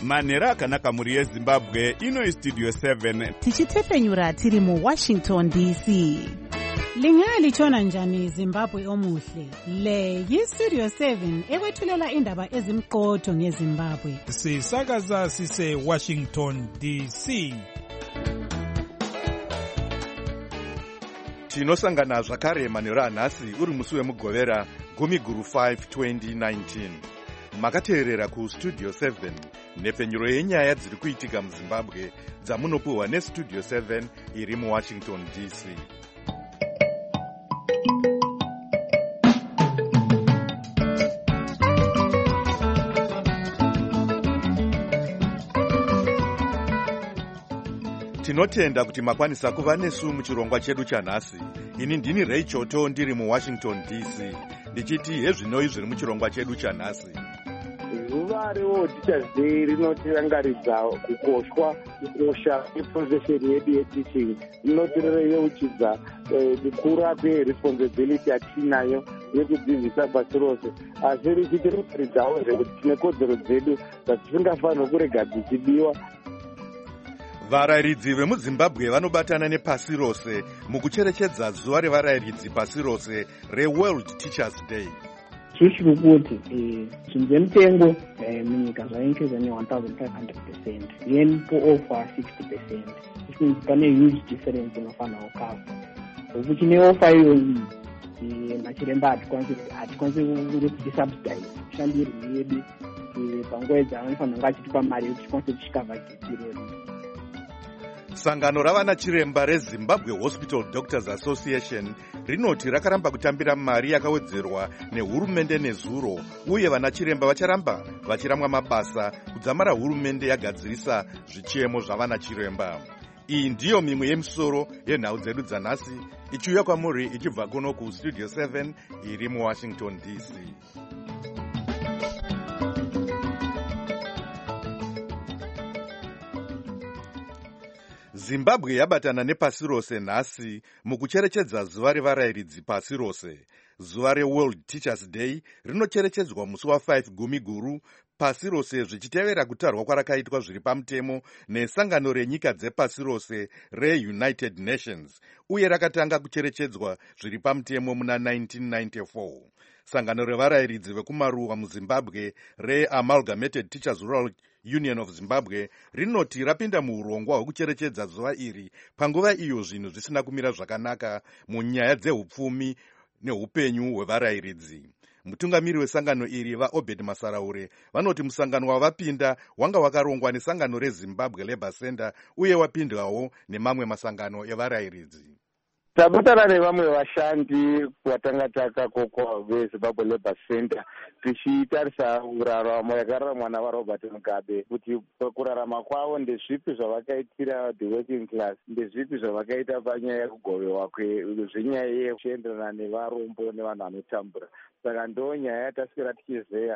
manhero akanaka mhuri yezimbabwe. Ino istudio 7 tichitefenyura tiri muWashington DC. Lingalitshona njani Zimbabwe omuhle? Le yistudio 7 ekwethulela indaba ezimqotho ngeZimbabwe. Sisakaza sise Washington DC. tinosangana zvakare manhero anhasi uri musi wemugovera gumi guru 5 2019. Makateerera kustudio 7 nhepfenyuro yenyaya dziri kuitika muzimbabwe dzamunopuhwa nestudio 7 iri muWashington DC. Tinotenda kuti makwanisa kuva nesu muchirongwa chedu chanhasi. Ini ndini Ray Choto ndiri muWashington DC ndichiti hezvinoi zviri muchirongwa chedu chanhasi. Zuva reWorld Teachers Day rinotirangaridza kukoshwa kukosha kweprofesheni yedu yeteaching. Rinotireyeuchidza kukura kweresponsibility yatinayo yekudzidzisa pasi rose, asi richitirangaridzawo kuti tine kodzero dzedu dzatisingafaniri kurega dzichidiwa. Varayiridzi vemuZimbabwe vanobatana nepasi rose mukucherechedza zuva revarayiridzi pasi rose reWorld Teachers Day. Zviri kuti zvinhu zvemutengo munyika zvainkrisa ne-1500%, then po-offer 60%. Which means pane huge difference inofanira kukava. Ngokuti chine offer iyoyi machiremba hatikwanisi kusubsidize kushandiri yedu panguva dzavanofanira kunge achitipa mari yokuti tikwanise kuchikavha chiro. Sangano ravana chiremba reZimbabwe Hospital Doctors Association rinoti rakaramba kutambira mari yakawedzerwa nehurumende nezuro, uye vana chiremba vacharamba vachiramwa mabasa kudzamara hurumende yagadzirisa zvichemo zvavana chiremba. Iyi ndiyo mimwe yemisoro yenhau dzedu dzanhasi, ichiuya kwamuri ichibva kuno kustudio 7 iri muWashington DC. Zimbabwe yabatana nepasi rose nhasi mukucherechedza zuva revarayiridzi pasi rose. Zuva reWorld Teachers Day rinocherechedzwa musi wa5 gumi guru pasi rose, zvichitevera kutarwa kwarakaitwa zviri pamutemo nesangano renyika dzepasi rose reUnited Nations, uye rakatanga kucherechedzwa zviri pamutemo muna 1994. Sangano revarayiridzi vekumaruwa muZimbabwe reAmalgamated Teachers Rural Union of Zimbabwe rinoti rapinda muurongwa hwekucherechedza zuva iri panguva iyo zvinhu zvisina kumira zvakanaka munyaya dzehupfumi neupenyu hwevarayiridzi. Mutungamiri wesangano iri vaObed Masaraure vanoti musangano wavapinda wanga wakarongwa nesangano reZimbabwe Labour Center uye wapindwawo nemamwe masangano evarayiridzi. Tabatana nevamwe vashandi watanga koko veZimbabwe Labour Center tichitarisa uraramo yakararamwa navaRobert Mugabe kuti kurarama kwavo ndezvipi zvavakaitira the working class, ndezvipi zvavakaita panyaya yekugovewa zvenyaya yekuenderana nevarombo nevanhu vanotambura. Saka ndo nyaya yataswera tichizeya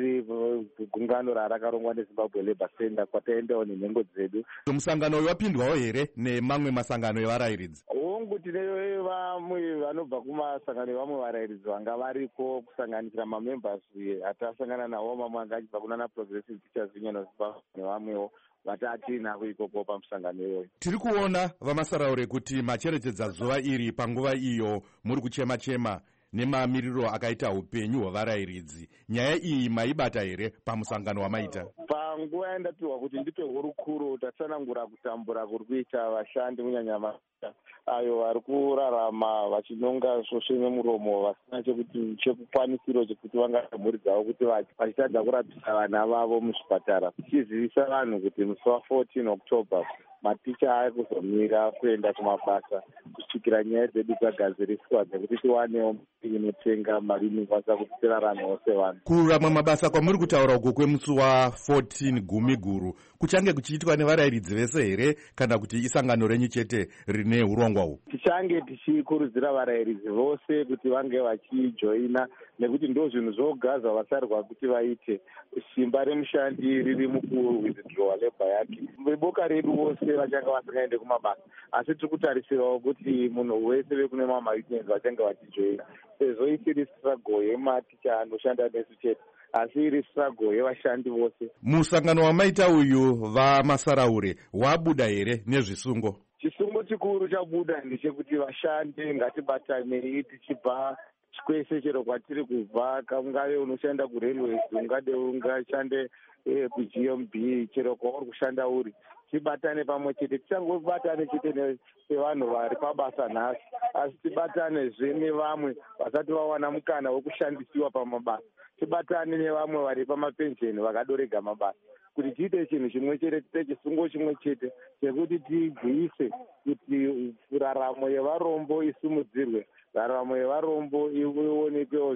gungano rakarongwa neZimbabwe Labour Center kwataendawo nenhengo dzedu. Musangano uyu wapindwawo here nemamwe masangano evarayiridzi? Kuti vamwe vanobva kumasangano evamwe varayiridzi vanga variko kusanganisira mamembers atasangana nawo, mamwe anga achibva kunana Progressive Teachers Union of Zimbabwe nevamwewo vatatinavo ikoko pamusangano iyoyo. Tiri kuona vaMasaraure kuti macherechedza zuva iri panguva iyo muri kuchema-chema nemamiriro akaita upenyu hwevarayiridzi. Nyaya iyi maibata here pamusangano wamaita? Panguva yandapiwa kuti ndipe hurukuro tatsanangura kutambura kuri kuita vashandi kunyanya ayo vari kurarama vachinonga svosve nemuromo vasina chekukwanisiro chekuti vangata mhuri dzavo kuti vachitadza kurapisa vana vavo muzvipatara. Tichizivisa vanhu kuti musi wa14 October maticha ari kuzomira kuenda kumabasa kusvikira nyaya dzedu dzagadziriswa dzekuti tiwanewo inotenga mari inokwanisa kuti tiraramewo sevanhu. Kuramwa mabasa kwamuri kutaura uko kwemusi wa14 gumi guru kuchange kuchiitwa nevarayiridzi vese here kana kuti isangano renyu chete rine urongwa uhu? Tichange tichikurudzira varayiridzi vose kuti vange vachijoina, nekuti ndo zvinhu zvoga zvavasarirwa kuti vaite. Simba remushandi riri mukuwithdrawa lebha yake. Veboka redu vose vachanga vasingaende kumabasa, asi tiri kutarisirawo kuti munhu wese vekune mama unions vachange vachijoina, sezvo isiri struggle yematicha anoshanda nesu chete. asi iri struggle yevashandi vose. Musangano wamaita uyu vamasaraure wabuda here nezvisungo? Chisungo chikuru chabuda ndechekuti vashandi ngatibatanei tichibva kwese chero kwatiri kubva, ungave unoshanda kurailways, ungade ungashande kuGMB, chero kwauri kushanda uri, tibatane pamwe chete. Tisangobatane chete nevanhu vari pabasa nhasi, asi tibatanezve nevamwe vasati vawana mukana wekushandisiwa pamabasa. Tibatane nevamwe vari pamapensheni vakadorega mabasa, kuti tiite chinhu chimwe chete, tiite chisungo chimwe chete chekuti tigwiise kuti raramo yevarombo isimudzirwe, raramo yevarombo ionekwewo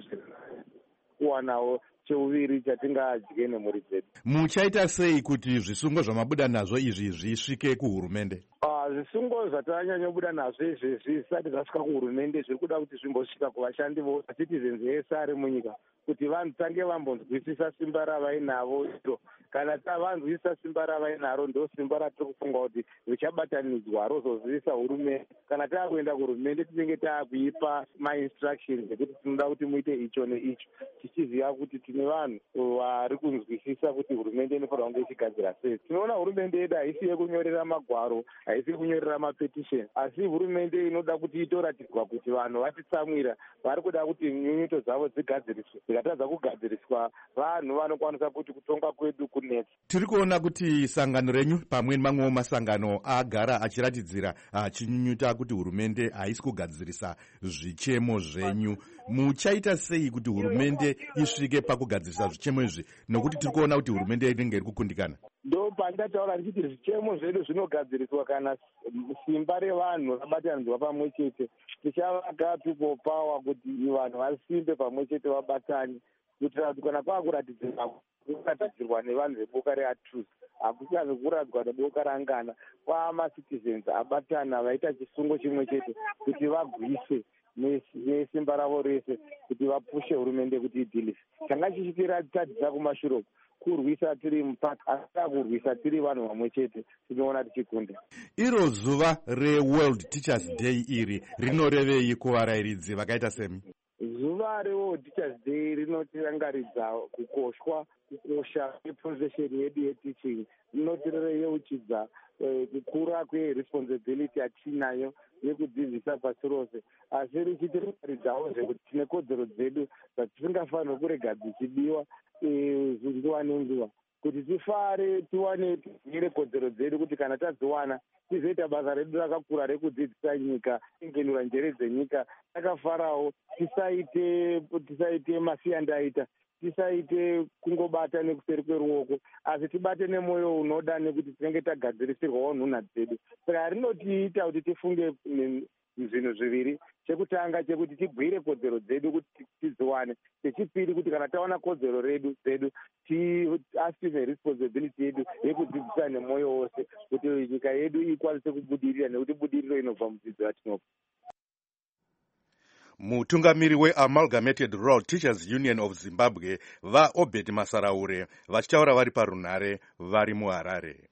kuwanawo cheuviri chatingadye nemhuri dzedu. Muchaita sei kuti zvisungo zvamabuda nazvo izvi zvisvike kuhurumende? Zvisungo zvatanyanyobuda nazvo izvezvi zvisati zvasvika kuhurumende zviri kuda kuti zvimbosvika kuvashandi vose, citizens ese ari munyika, kuti vantange vambonzwisisa simba ravainavo iro. Kana tavanzwisisa simba ravainaro, ndo simba ratiri kufunga kuti richabatanidzwa rozozivisa hurumende. Kana taakuenda kuhurumende tinenge taakuipa mainstructions ekuti tinoda kuti muite icho neicho, tichiziva kuti tine vanhu vari kunzwisisa kuti hurumende inofanira kunge ichigadzira sei. Tinoona hurumende yedu haisi yekunyorera magwaro, haisi kunyorera mapetisheni, asi hurumende inoda kuti itoratidzwa kuti vanhu vatitsamwira, vari kuda kuti nyunyuto dzavo dzigadziriswe. Dzikatadza kugadziriswa, vanhu vanokwanisa kuti kutonga kwedu kunetsa. Tiri kuona kuti sangano renyu pamwe mamwewo masangano agara achiratidzira achinyunyuta kuti hurumende haisi kugadzirisa zvichemo zvenyu. Muchaita sei kuti hurumende isvike pakugadzirisa zvichemo izvi, nokuti tiri kuona kuti hurumende inenge iri kukundikana? Ndo pandataura ndichiti zvichemo zvedu zvinogadziriswa kana simba revanhu rabatanidzwa pamwe chete. Tichavaka people power kuti vanhu vasimbe pamwe chete, vabatane, kuitira kuti kana kwakuratidzirwa nevanhu veboka reatruth, hakuchazi kuratidzwa neboka rangana, kwaamacitizens abatana vaita chisungo chimwe chete kuti vagwise nesimba ravo rese kuti vapushe hurumende kuti idhilise. Changa chichitiratidza kumashure kurwisa tiri mupaka, asi kurwisa tiri vanhu vamwe chete, tinoona tichikunda. Iro zuva reWorld Teachers Day iri rinorevei kuvarairidzi vakaita semi? Zuva reWorld Teachers Day rinotirangaridza kukosha kweprofesheni yedu yeteaching, rinotireyeuchidza kukura kweresponsibility yatinayo yekudzidzisa pasi rose, asi richitirangaridzawo zvekuti tine kodzero dzedu dzatisingafanirwi kurega dzichibiwa nguva nenguva, kuti tifare tiwane tidzingire kodzero dzedu, kuti kana tadziwana tizoita basa redu rakakura rekudzidzisa nyika, ingenura njere dzenyika takafarawo, tisaite masiyandaita, tisaite kungobata nekuseri kweruoko, asi tibate nemwoyo unoda, nekuti tinenge tagadzirisirwawo nhunha dzedu. Saka rinotiita kuti tifunge zvinhu zviviri. Chekutanga chekuti tibwire kodzero dzedu kuti tidziwane. Chechipiri kuti kana tawana kodzero dzedu tiasive responsibility yedu yekudzidzisa nemwoyo wose kuti nyika yedu ikwanise kubudirira, nekuti budiriro inobva mudzidzo yatinopa. Mutungamiri weAmalgamated Rural Teachers Union of Zimbabwe vaObert Masaraure vachitaura vari parunhare vari muHarare.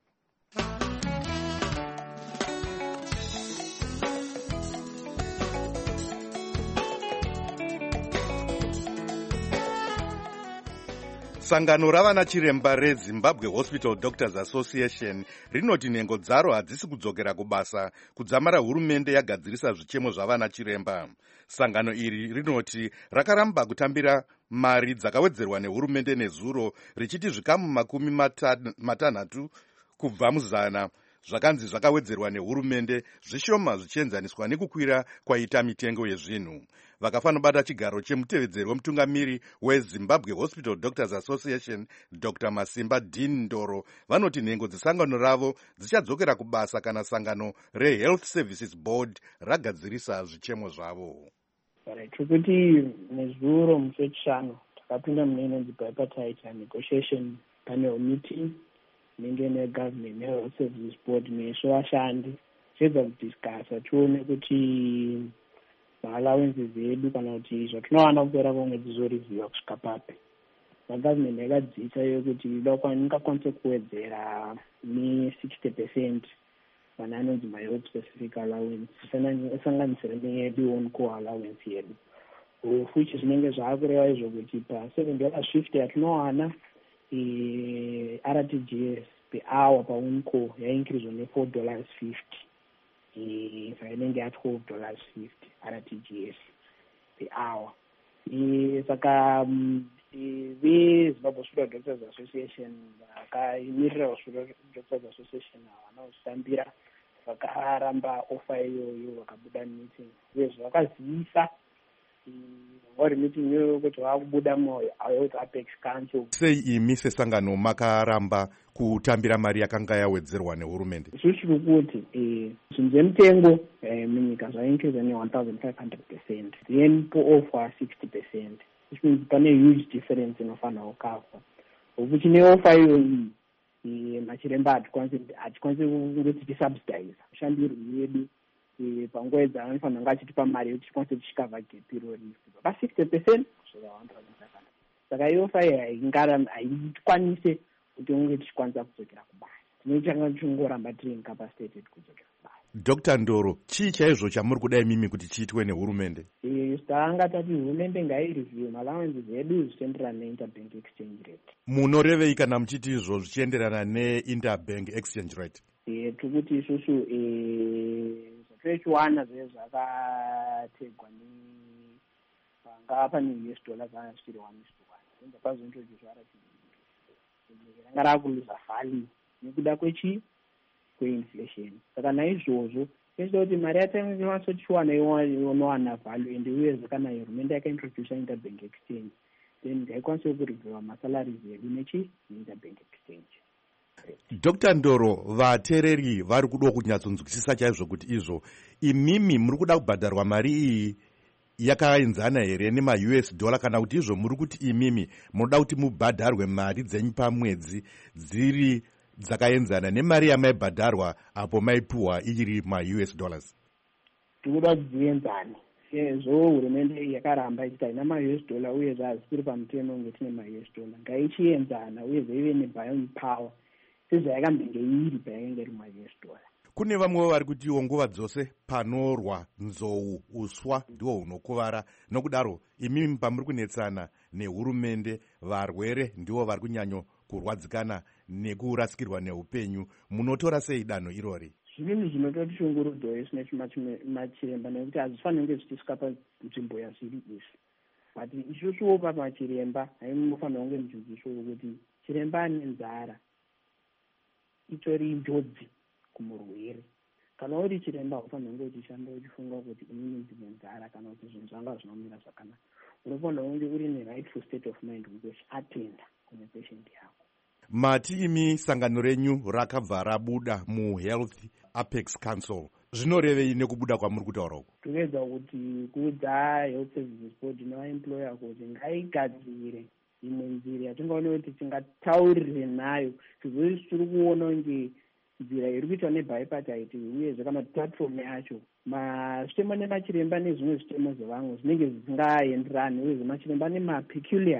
Sangano ravana chiremba reZimbabwe Hospital Doctors Association rinoti nhengo dzaro hadzisi kudzokera kubasa kudzamara hurumende yagadzirisa zvichemo zvavana chiremba. Sangano iri rinoti rakaramba kutambira mari dzakawedzerwa nehurumende nezuro, richiti zvikamu 60 kubva muzana zvakanzi zvakawedzerwa nehurumende zvishoma zvichienzaniswa nekukwira kwaita mitengo yezvinhu. Vakafanobata chigaro chemutevedzeri wemutungamiri weZimbabwe Hospital Doctors Association Dr. Masimba Dean Ndoro vanoti nhengo dzesangano ravo dzichadzokera kubasa kana sangano reHealth Services Board ragadzirisa zvichemo zvavo. Tikuti nezuro musi wechishanu takapinda mune inonzi bipartite negotiation panel meeting inenge negovernment neHealth Services Board nesu vashandi tiedza kudiscasa tione kuti maallowance zedu kana kuti zvatinowana kupera kwemwedzi zvoriziva kusvika papi. Magovernment yakadzisa yekuti ingakwanise kuwedzera ne60% pana anonzi my health specific allowance, isanganisira neyedu on core allowance yedu. fuchi zvinenge zvaakureva izvo kuti pa$7.50 yatinowana RTGS per hour paUNCO yainkirizwa ne$4.50 saka inenge ya$12.50 RTGS per hour. Saka veZimbabwe Hospital Doctors Association vakaimirira Hospital Doctors Association vanaozvitambira vakaramba ofa iyoyo vakabuda meeting uyezve vakazivisa vari meeting iyoyo kuti vakubuda muHealth Apex Council. Sei imi sesangano makaramba kutambira mari yakanga yawedzerwa nehurumende? Isusu tiri kuti zvinhu zvemutengo munyika zvainkirizwa ne$1,500 then poofa 60%, which means pane huge difference inofanira kukavwa. Ukuthi neofa iyoyi machiremba hatikwanisi kunge tichisubsidize ushandiri wedu panguva dzaanofanira kunge achitipa mari yekuti tikwanise tichikavha gap irori pa 60% kusvika 1,500. Saka iofa iyi haitikwanise kuti unge tichikwanisa kudzokera kubasa. Tinotanga tichingoramba tiri incapacitated kudzokera kubasa. Dr. Ndoro, chii chaizvo chamuri kuda imimi kuti chiitwe nehurumende? Tanga tati hurumende ngaireview allowance edu zvichienderana neinterbank exchange rate. Munorevei kana muchiti izvo zvichienderana neinterbank exchange rate? Tikuti isusu zvatochiwana zvakategwa panga pane US dollar kana zvichiri 1:1 enza pazonjojizva ranga rakuluza value nekuda kweinflation. Saka naizvozvo inoita kuti mari yataiwansochiwana inowana value ende uyezve kana hurumende yakaintroduce interbank exchange then ngaikwanise kurivhiwa masalaries edu neinterbank exchange. Dr. Ndoro, vateereri vari kuda kunyatsonzwisisa chaizvo kuti izvo imimi muri kuda kubhadharwa mari iyi yakaenzana here nemaUS dollar kana kuti izvo muri kuti imimi munoda kuti mubhadharwe mari dzenyu pamwedzi dziri dzakaenzana nemari yamaibhadharwa apo maipuhwa iri maUS dollars? Tikuda kuti dzienzane sezvo hurumende yakaramba ichiti haina maUS dollar uyezve hazisiri pamutemo kunge tine maUS dollar, ngaichienzana uyezve ive nebuying power sezvayakambenge iri payakanga iri maUS dollar. Kune vamwewo vari kutiwo nguva dzose panorwa nzou uswa ndiwo hunokuvara, nokudaro imimi pamuri kunetsana nehurumende varwere ndiwo vari kunyanyo kurwadzikana nekurasikirwa neupenyu, munotora sei danho irori? Zvinhu zvinototi shungurudzo isina machiremba nekuti hazvifaniri kunge zvichisvika panzvimbo yazviri izvi. But isusuwo pamachiremba haimofanira kunge muchidzidziswa kuti chiremba ane nzara itori njodzi kumurwere. Kana uri chiremba haufanira kunge uchishanda uchifunga kuti inini ndine nzara kana kuti zvinhu zvanga zvinomira zvakanaka. Unofanira kunge uri nerightful state of mind kuti uchiatenda kune patient yako. Mati imi sangano renyu rakabva rabuda muHealth Apex Council, zvinorevei nekubuda kwamuri kutaura uku? Tinoedza kuti kuudza Health Services Board nevaemployer kuti ngaigadzire imwe nzira yatingaona kuti tingataurire nayo sezvo tiri kuona kunge nzira iri kuitwa nebipartite uyezve kana platform yacho zvitemo nemachiremba nezvimwe zvitemo zvevamwe zvinenge zvisingaenderani uyezve machiremba nemapeculiar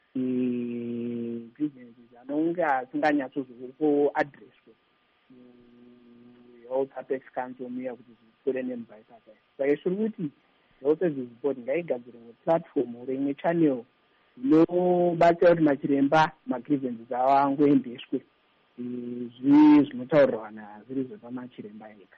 grievances anonge asinganyatsozokuadresswe Health Apex Council muya kuti zvikure nemubipartite. Saka tiri kuti Health Services Board ngaigadzire platform rimwe channel inobatsira kuti machiremba magrievances avo angoendeswe zvinotaurirwana zviri zvepamachiremba ega.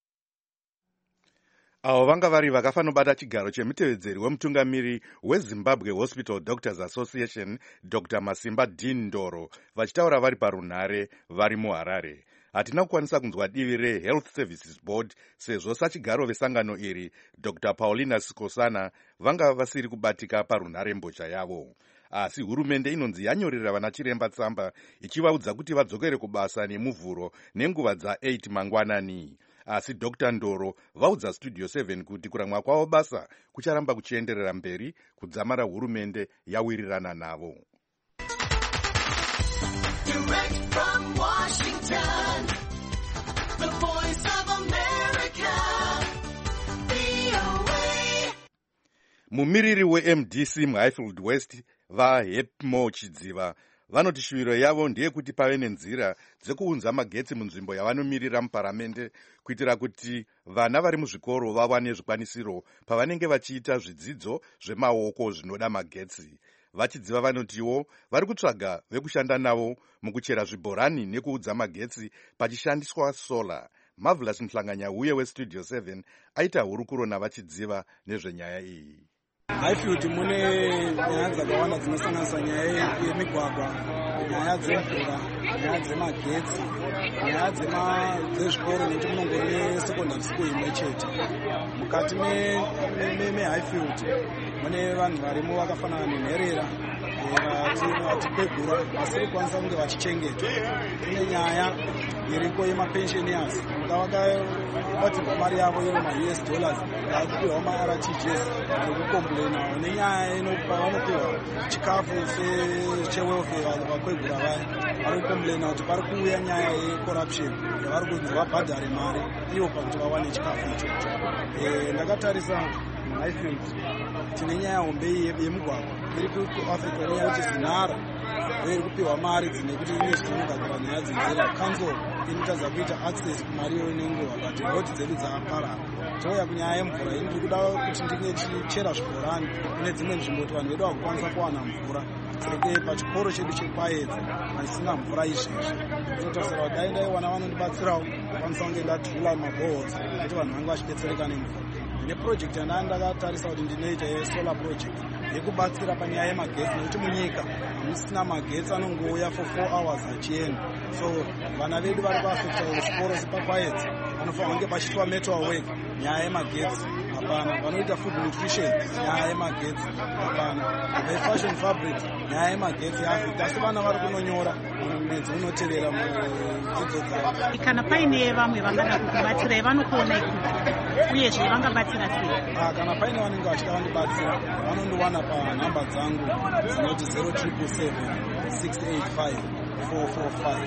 Avo vanga vari vakafanobata chigaro chemutevedzeri wemutungamiri weZimbabwe Hospital Doctors Association Dr. Masimba D. Ndoro vachitaura vari parunhare vari muHarare. Hatina kukwanisa kunzwa divi reHealth Services Board sezvo sachigaro vesangano iri Dr. Paulina Sikosana vanga vasiri kubatika parunhare mbozha yavo. Asi hurumende inonzi yanyorera vanachiremba tsamba ichivaudza kuti vadzokere kubasa nemuvhuro nenguva dza8 mangwanani. Asi Dr. Ndoro vaudza Studio 7 kuti kuramwa kwavo basa kucharamba kuchienderera mberi kudzamara hurumende yawirirana navo. Direct from Washington, the voice of America, VOA. Mumiriri weMDC muHighfield West vaHepmo Chidziva vanoti shuviro yavo ndeyekuti pave nenzira dzekuunza magetsi munzvimbo yavanomirira muparamende kuitira kuti vana vari muzvikoro vawane zvikwanisiro pavanenge vachiita zvidzidzo zvemaoko zvinoda magetsi. Vachidziva vanotiwo vari kutsvaga vekushanda navo mukuchera zvibhorani nekuudza magetsi pachishandiswa sola. Marvelous Mhlanganya uye westudio 7 aita hurukuro navachidziva nezvenyaya iyi. Highfield mune nyaya dzakawanda dzinosanganisa nyaya yemigwagwa, nyaya dzemvura, nyaya dzemagetsi, nyaya dzezvikoro nekuti munongori nesekondari school imwe chete. Mukati meHighfield mune vanhu varimo vakafanana nenherera vatikwegura vasiri kwanisa kunge vachichengetwa. Kune nyaya iriko yemapensioners vakabatirwa mari yavo iro ma-US dollars vakupiwa ma-RTGs nekukomplainawo nenyaya vanopiwa chikafu chewelfare vakwegura vaya vari kukomplaina kuti pari kuuya nyaya yecorruption yavari kunzi vabhadhare mari ivo pakuti vawane chikafu ichocho. Ndakatarisa Highfield tine nyaya hombe yemugwagwa iri kuafrica nyaya kuti zinhara iri kupiwa mari dzinekuti ine zvitinogadzira nyaya dzenzira. Council inotadza kuita access kumariyo inenge wakati rodi dzedu dzakaparara. Touya kunyaya yemvura iri kuda kuti ndinge tichera zvibhorani kune dzimwe nzvimbo kuti vanhu vedu vakukwanisa kuwana mvura seke pachikoro chedu chekwaedza hasina mvura izvezvi. Inotarisira kuti dai ndaiwana vanondibatsirawo kwanisa kunge ndadhula mabohods kuti vanhu vange vachidetsereka nemvura. Neproject ndakatarisa kuti ndinoita yesolar project yekubatsira panyaya yemagetsi nekuti munyika hamusina magetsi anongouya for 4 hours achienda. So vana vedu vari kuafekta chikoro sepakwaedza vanofanira kunge pachiitwa mental work nyaya yemagetsi hapana. Vanoita food nutrition nyaya yemagetsi hapana. Vefashion fabrics nyaya yemagetsi yavhita asi vana vari kunonyora mwedzi unotevera mudzidzo dzavo. Kana paine vamwe vangada kukubatsirai vanokuonai uyezve vangabatsira sei? Kana paine vanenge vachida vandibatsira vanondiwana panhamba dzangu dzinoti 0777 685 445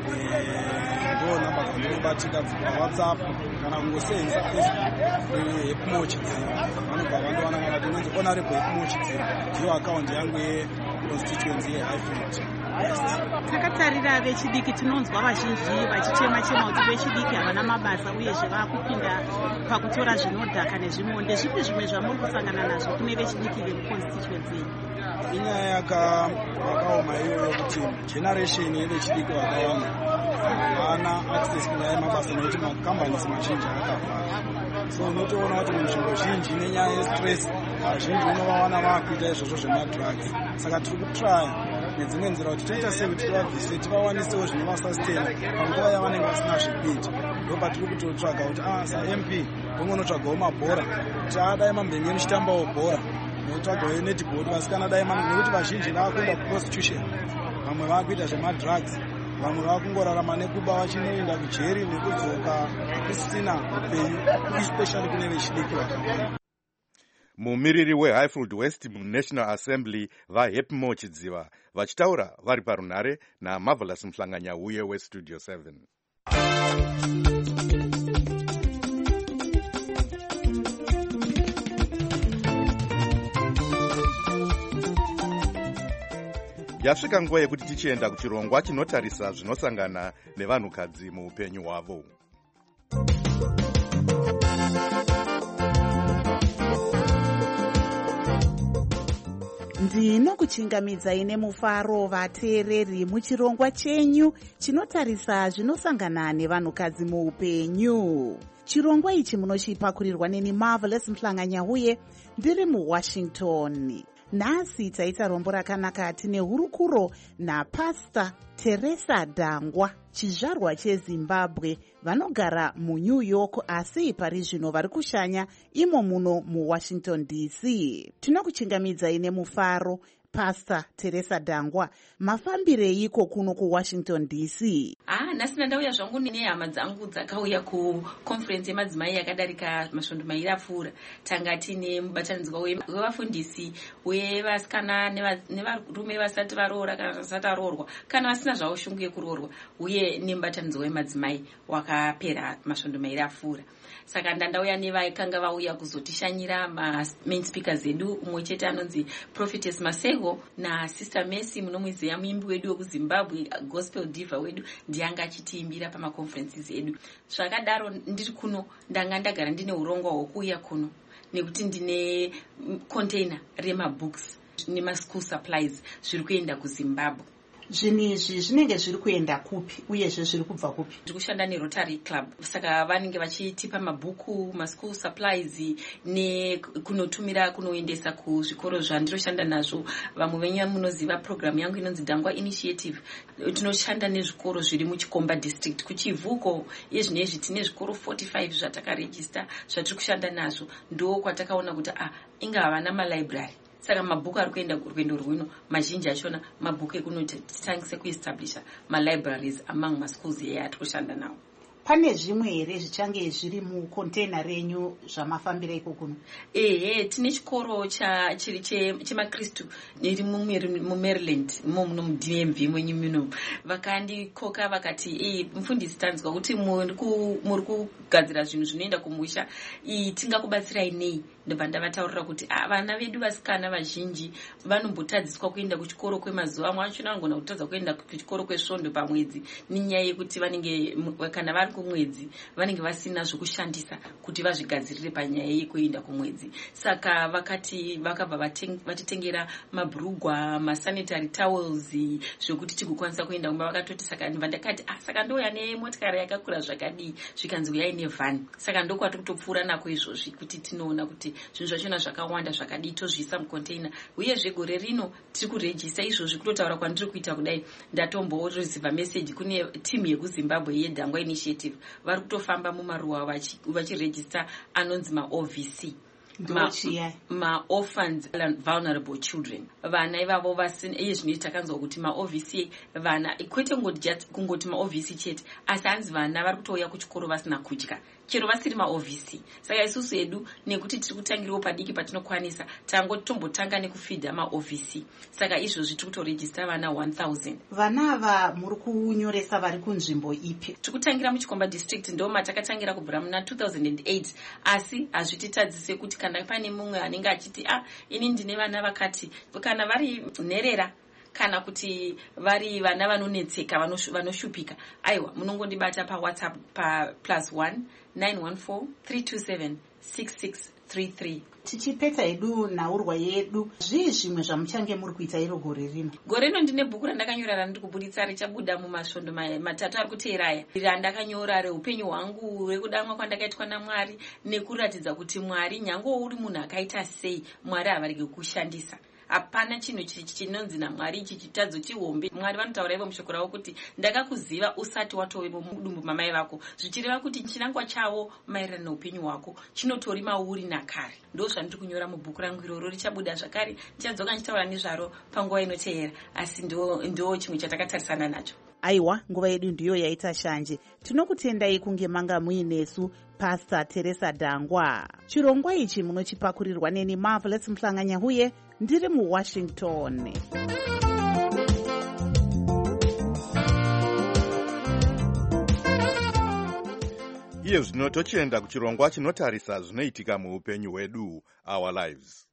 ndo nhamba dzandinobatika pawhatsapp kana kungosenza Facebook Hepmo Chidziva vanobva vandiwana kana kuti inonzi honorable Hepmo Chidziva ndiyo akaunti yangu yeconstituency yeHighfield. Takatarira vechidiki tinonzwa vazhinji vachichema-chema kuti vechidiki havana mabasa uyezve vakupinda pakutora zvinodhaka nezvimwe. Ndezvipi zvimwe zvamuri kusangana nazvo kune vechidiki vemuconstituency? Inyaya yakaoma iyoyo kuti generation yevechidiki vakawanda havana access kunyaya yemabasa nekuti makambanisi mazhinji akavhara. So unotoona kuti munzvimbo zhinji nenyaya yestress vazhinji unovawana vakuita izvozvo zvemadrugs. Saka tiri kutraya nedzimwe nzira kuti toita sei kuti tivabvise tivawanisewo zvinovasastena panguva yavanenge vasina zvekuita. Ndopa tiri kutotsvaga kuti saMP pomwe unotsvagawo mabhora kuti adai mambenge muchitambawo bhora notsvagawo netball vasikana dai nekuti vazhinji vaakuenda kuprostitution, vamwe vaakuita zvemadrugs, vamwe vakungorarama nekuba vachinoenda kujeri nekudzoka kusina upenyu especially kune vechidiki vakawanda. Mumiriri weHighfield West muNational Assembly vaHepmo Chidziva vachitaura vari parunhare naMarvelous Mhlanganya uye westudio 7. Yasvika nguva yekuti tichienda kuchirongwa chinotarisa zvinosangana nevanhukadzi muupenyu hwavo. Ndinokuchingamidzai nemufaro vateereri muchirongwa chenyu chinotarisa zvinosangana nevanhukadzi muupenyu. Chirongwa ichi munochipakurirwa neni Marvelous Mhlanganya uye ndiri muWashington. Nhasi taita rombo rakanaka tine hurukuro naPastor Teresa Dangwa, chizvarwa cheZimbabwe, vanogara muNew York asi pari zvino vari kushanya imo muno muWashington DC. Tinokuchingamidzai nemufaro Pastor Teresa Dangwa. Mafambireiko kuno kuWashington DC? Nhasi ndauya zvangu nehama dzangu dzakauya kuconference yemadzimai yakadarika masvondo mairi apfuura. Tanga tine mubatanidzwa wevafundisi wevasikana nevarume vasati varoora kana vasati varoorwa kana vasina zvavo shungu yekuroorwa, uye nemubatanidzwa wemadzimai wakapera masvondo mairi apfuura. Saka ndandauya nevakanga vauya kuzotishanyira main speakers edu, umwe chete anonzi Prophetess Masego naSister Mercy munomwiziva, muimbi wedu wekuZimbabwe, gospel diva wedu, ndiyanga achitiimbira pamaconferences edu. Zvakadaro ndiri kuno ndanga ndagara ndine urongwa hwokuuya kuno nekuti ndine container remabooks nemaschool supplies zviri kuenda kuZimbabwe. Zvinhu izvi zvinenge zviri kuenda kupi uyezve zviri kubva kupi? Ndiri kushanda neRotary Club, saka vanenge vachitipa mabhuku, maschool supplies nekunotumira kunoendesa kuzvikoro zvandiroshanda nazvo. Vamwe venyu munoziva program yangu inonzi Dangwa Initiative. Tinoshanda nezvikoro zviri muChikomba district kuchivuko. Izvinezvi tine zvikoro 45 zvatakarejista zvatiri kushanda nazvo. Ndo kwatakaona kuti ingava vana malibrary. Saka mabhuku ari kuenda kurwendo rwino mazhinji achona mabhuku ekunotitangise kuestablisha malibraries among maschools atiri kushanda nawo. Pane zvimwe here zvichange zviri mucontainer renyu zvamafambira iko kuno? Tine chikoro chiri chemakristu iri muMaryland muno mwenyu muno. Vakandikoka vakati mufundisi, tanzwa kuti muri kugadzira zvinhu zvinoenda kumusha, tingakubatsirai nei? Ndobva ndavataurira kuti vana vedu vasikana vazhinji vanombotadziswa kuenda kuchikoro kwemazuva amwe achona vanogona kutadza kuenda kuchikoro kwesvondo pamwedzi nenyaya yekuti vanenge kana vari kumwedzi vanenge vasina zvokushandisa kuti vazvigadzirire panyaya yekuenda kumwedzi. Saka vakabva vatitengera mabhurugwa, masanitary towels zvokuti tigokwanisa kuenda kumba. Vakatoti saka ndibva ndakati saka ndouya nemotikari yakakura zvakadii, zvikanzi uyai nevhani. Saka ndokwati kutopfuura nako izvozvi kuti tinoona kuti zvinhu zvachona zvakawanda zvakadii tozviisa mucontainer. Uyezve gore rino tiri kurejista izvozvi, kutotaura kwandiri kuita kudai ndatomboresiva message kune timu yekuZimbabwe yeDangwa Initiative. Vari kutofamba mumaruwa vachirejista anonzi maOVC, ma-orphans and vulnerable children. Vana ivavo vasina, iye zvinoiti takanzwa kuti maOVC vana, kwete kungoti maOVC chete, asi hanzi vana vari kutouya kuchikoro vasina kudya chero vasiri maOVC. Saka isusu edu nekuti tiri kutangirawo padiki patinokwanisa, tombotanga nekufidha maOVC. Saka izvozvi tiri kutorejista vana 1000. Vana ava muri kunyoresa vari kunzvimbo ipi? Tiri kutangira muChikomba district, ndo matakatangira kubvira muna 2008, asi hazvititadzise kuti kana pane mumwe anenge achiti ini ndine vana vakati, kana vari nherera kana kuti vari vana vanonetseka vanoshupika, aiwa munongondibata paWhatsApp pa +1 914 327 6633. Tichipedza hedu nhaurwa yedu, zvii zvimwe zvamuchange muri kuita iro gore rino? Gore rino ndine bhuku randakanyora randiri kubuditsa richabuda mumasvondo matatu ari kuteeraya, randakanyora reupenyu hwangu, rekudamwa kwandakaitwa naMwari, nekuratidza kuti Mwari nyange uri munhu akaita sei, Mwari havarege kushandisa. Hapana chinhu chinonzi naMwari ichi chitadzo chihombe. Mwari vanotaura ivo mushoko ravo kuti ndakakuziva usati watovepo mudumbu mamai vako, zvichireva kuti chinangwa chavo maererano neupenyu hwako chinotori mauri nakare. Ndo zvandiri kunyora mubhuku rangu iroro, richabuda zvakare, ndichadzoka ndichitaura nezvaro panguva inoteera, asi ndo chimwe chatakatarisana nacho. Aiwa, nguva yedu ndiyo yaita shanje. Tinokutendai kunge manga muinesu Pastor Teresa Dangwa. Chirongwa ichi munochipakurirwa neni Marvelous Mhlanganya-Huye, ndiri muWashington. Iye zvino tochienda kuchirongwa chinotarisa zvinoitika muupenyu hwedu, Our Lives.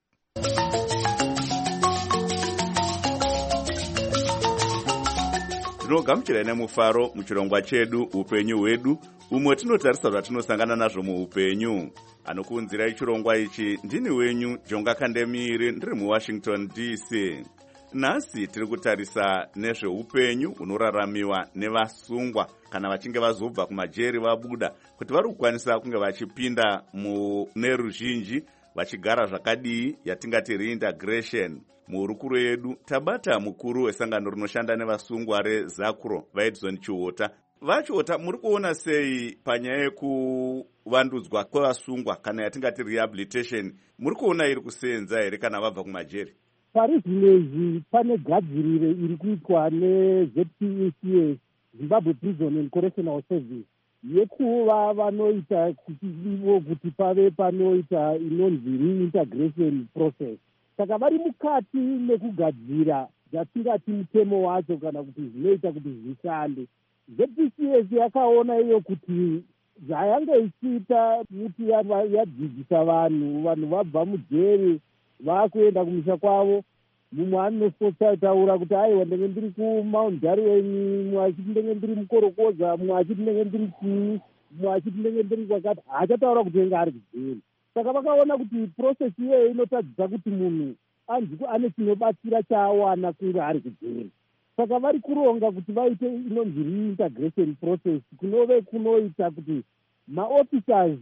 Tinogamuchirai nemufaro muchirongwa chedu upenyu hwedu, umwe tinotarisa zvatinosangana nazvo muupenyu. Anokuunzirai chirongwa ichi ndini wenyu Jonga Kandemiri, ndiri muWashington DC. Nhasi tiri kutarisa nezveupenyu hunoraramiwa nevasungwa kana vachinge vazobva kumajeri vabuda, kuti vari kukwanisa kunge vachipinda mune ruzhinji vachigara zvakadii, yatingati reintegration. Muhurukuro yedu tabata mukuru wesangano rinoshanda nevasungwa reZakuro, vaEdson Chiota. Vachiota, muri kuona sei panyaya yekuvandudzwa kwevasungwa kana yatingati rehabilitation, muri kuona iri kusenza here kana vabva kumajeri? Pari zvinezvi pane gadziriro iri kuitwa neZPECS Zimbabwe Prison and Correctional Service yekuva vanoita kuti pave panoita inonzi reintegration process. Saka vari mukati mekugadzira zvatingati mutemo wacho kana kuti zvinoita kuti zvishande. ZPCS yakaona iyo kuti zvayange ichiita kuti yadzidzisa vanhu vabva mujeri vakuenda kumisha kwavo. Mumwe anotaura kuti aiwa ndenge ndiri kuMount Darwin, mumwe achiti ndenge ndiri mukorokoza, mumwe achiti ndenge ndiri kuu, mumwe achiti ndenge ndiri kwakati, haachataura kuti enge ari kujeri. Saka vakaona kuti process iyoyo inotadzisa kuti munhu anzwi ane chinobatsira chaawana kunge ari kujeri. Saka vari kuronga kuti vaite inonzi reintegration process kunove kunoita kuti maofficers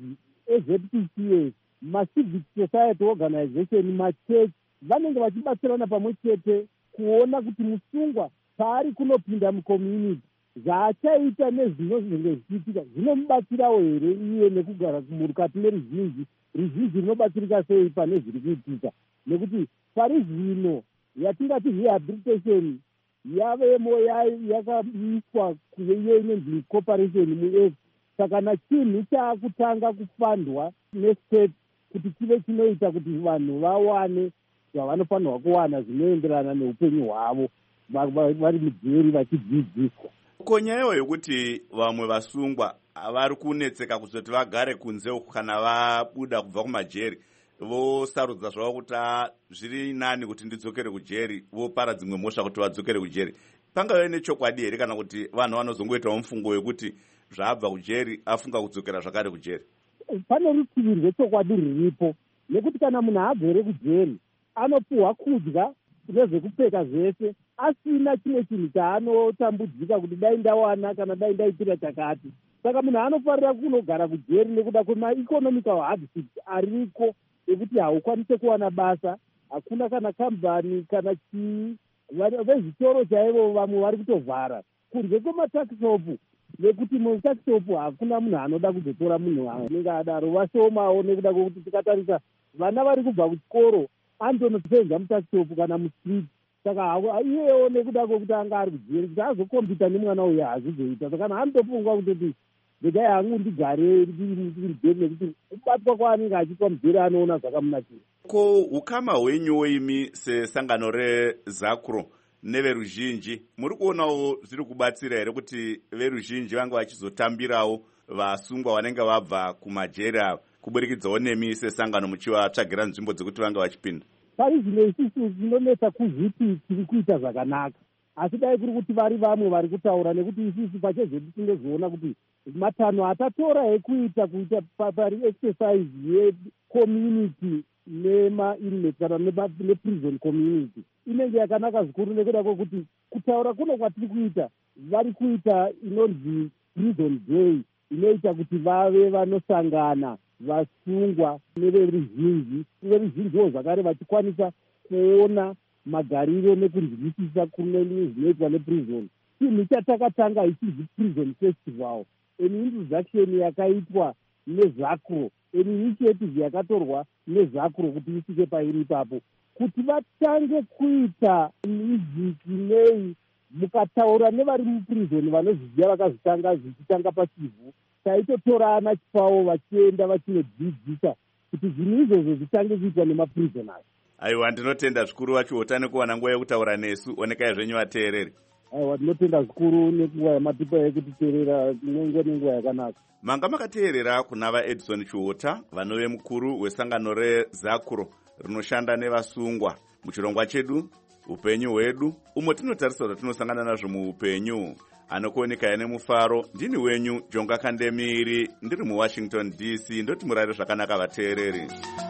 eZPCS, macivic society organization, machurch vanenge vachibatsirana pamwe chete kuona kuti musungwa paari kunopinda mucommunity zvaachaita nezvinozenge zvichiitika zvinomubatsirawo here iye nekugara mukati meruzhinji rinobatsirika sei pane zviri kuitika. Nekuti pari zvino yatingati rehabilitation yavemo yakaiswa kuiyo inonzi cooperation muefu. Saka nachinhu chaakutanga kufandwa nestate kuti chive chinoita kuti vanhu vawane zvavanofanirwa kuwana zvinoenderana neupenyu hwavo vari mujeri vachidzidziswa. Ko nyayo yokuti vamwe vasungwa vari kunetseka kuzoti vagare kunze uku kana vabuda kubva kumajeri vosarudza zvavo kuti zviri nani kuti ndidzokere kujeri, vopara dzimwe mhosva kuti vadzokere kujeri. Pangave nechokwadi here kana kuti vanhu vanozongoitawo mufungo wekuti zvaabva kujeri afunga kudzokera zvakare kujeri? Pane rutivi rwechokwadi riripo, nekuti kana munhu agere kujeri anopuhwa kudya nezvekupfeka zvese asina chimwe chinhu chaanotambudzika kuti dai ndawana kana dai ndaitira chakati. Saka munhu anofarira kunogara kujeri nekuda kwemaeconomical hardship ariko ekuti haukwanise kuwana basa, hakuna kana kambani kana chii. Vezvitoro chaivo vamwe vari kutovhara kunze kwematakishopu, nekuti mutakishopu hakuna munhu anoda kuzotora munhu anenge adaro, vashomawo nekuda kwekuti tikatarisa vana vari kubva kuchikoro andonosenza mutakishopu kana mustreet. Saka iyewo nekuda kwekuti anga ari kujeri kuti azokombita nemwana uyo hazvizoita. Saka kana anotopungwa kutoti regai hangu ndigare mujeri nekuti kubatwa kwaanenge achiitwa mujeri anoona zvakamunakira. Ko ukama hwenyu imi sesangano reZACRO neveruzhinji muri kuonawo zviri kubatsira here kuti veruzhinji vange vachizotambirawo vasungwa vanenge vabva kumajeri ava kuburikidzawo nemi sesangano muchivatsvagira nzvimbo dzekuti vange vachipinda? Pari zvino isusu zvinonetsa kuzviti tiri kuita zvakanaka, asi dai kuri kuti vari vamwe vari kutaura, nekuti isusu pachezvedu tinozviona kuti matanho atatora ekuita pari exercise yecommunity nema-inmate kana neprison community inenge yakanaka zvikuru, nekuda kwekuti kutaura kuno kwatiri kuita vari kuita inonzi prison day inoita kuti vave vanosangana vasungwa neveruzhinjiwo zvakare vachikwanisa kuona magariro nekunzwisisa kune zvinoitwa neprison. Chinhu chatakatanga ichizi prison festival, introduction yakaitwa neZACRO, initiative yakatorwa neZACRO kuti isike pairi ipapo, kuti vatange kuita music nei mukataura nevari muprison vanozviziva vakazvitanga zvichitanga pachivhu, taitotorana chipawo vachienda vachinodzidzisa kuti zvinhu izvozvo zvitange kuitwa nemaprisoners. Aiwa, ndinotenda zvikuru vachiota nekuwana nguva yekutaura nesu. Onekai zvenyu vateereri. Aiwa, tinotenda zvikuru nenguva yamatipa yekutiteerera nenguva nenguva yakanaka. Manga makateerera kuna vaEdison Chiota, vanove mukuru wesangano reZACRO rinoshanda nevasungwa muchirongwa chedu upenyu hwedu, umo tinotarisa kuti tinosangana nazvo muupenyu. Anokuoneka nemufaro, ndini wenyu Jonga Kandemiri, ndiri muWashington DC. Ndoti murare zvakanaka vateereri.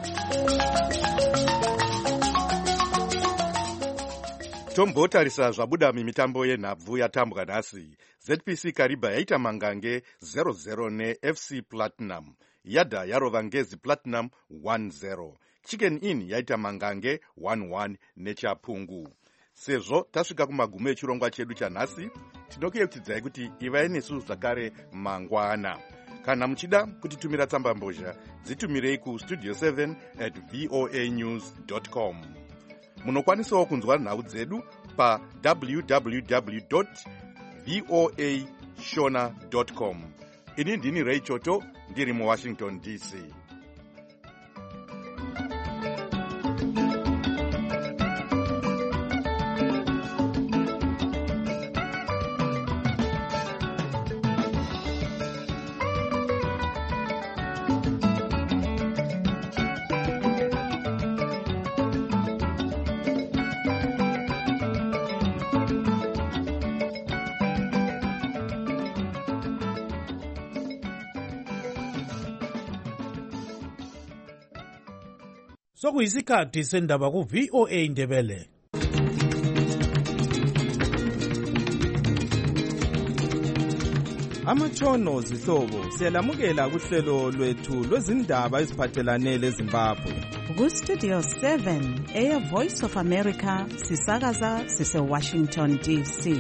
Tombotarisa zvabuda mimitambo yenhabvu yatambwa nhasi. ZPC Kariba yaita mangange 0-0 neFC Platinum. Yadha yarova Ngezi Platinum 1-0. Chicken Inn yaita mangange 1-1 neChapungu. Sezvo tasvika kumagumo echirongwa chedu chanhasi, tinokuyeuchidzai kuti ivai nesu zvakare mangwana. Kana muchida kutitumira tsamba mbozha, dzitumirei kustudio 7@voanews.com. Munokwanisawo kunzwa nhau dzedu pa www voashona.com. Ini ndini Ray Choto, ndiri muWashington DC. Sokuyisikhathi sendaba ku VOA Indebele. Amatshono zihlobo siyalamukela kuhlelo lwethu lwezindaba eziphathelane leZimbabwe. Ku Studio 7 Air Voice of America sisakaza sise Washington DC.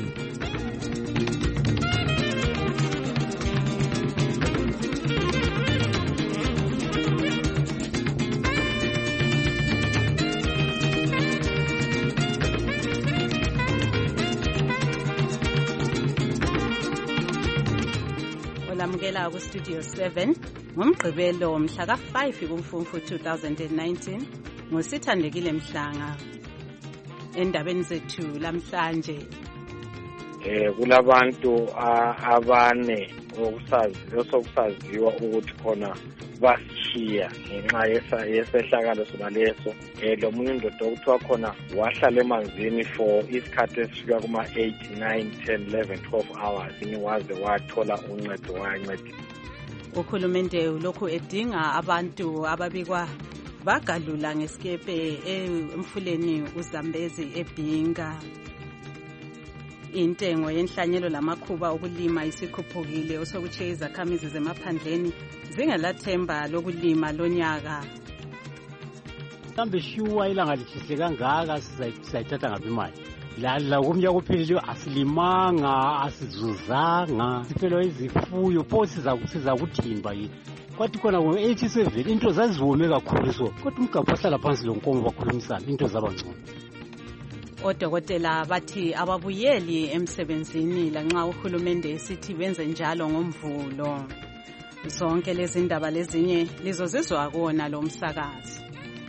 Olamukela ku Studio 7 ngomgqibelo mhla ka5 kuMfumfu 2019 ngosithandekile Mhlanga. Endabeni zethu lamhlanje kulabantu abane osokusaziwa ukuthi khona bashiya ngenxa yesehlakalo sonaleso. Lo munye indoda okuthiwa khona wahlala emanzini for isikhathi esifika kuma-8, 9, 10, 11, 12 hours waze wathola uncedo wayancedisa. Uhulumende lokhu edinga abantu ababikwa bagalula ngesikepe emfuleni uZambezi eBhinga. Intengo yenhlanyelo lamakhuba okulima isikhuphukile osokuthi izakhamizi zemaphandleni zingalathemba lokulima lonyaka. Mhlambe shuwa ilanga lishise kangaka sizayithatha ngabe imali. La kumnyaka ophelileyo asilimanga, asizuzanga, siphelo izifuyo pho siza kuthimba yini. Kwathi khona ngo-87 into zaziwome kakhulu so kodwa umgabho ohlala phansi lo nkomo bakhulumisana into zabangcono. Odokotela bathi ababuyeli emsebenzini lanxa uhulumende esithi benze njalo ngomvulo. Zonke lezi ndaba lezinye lizozizwa kuona lo msakazi.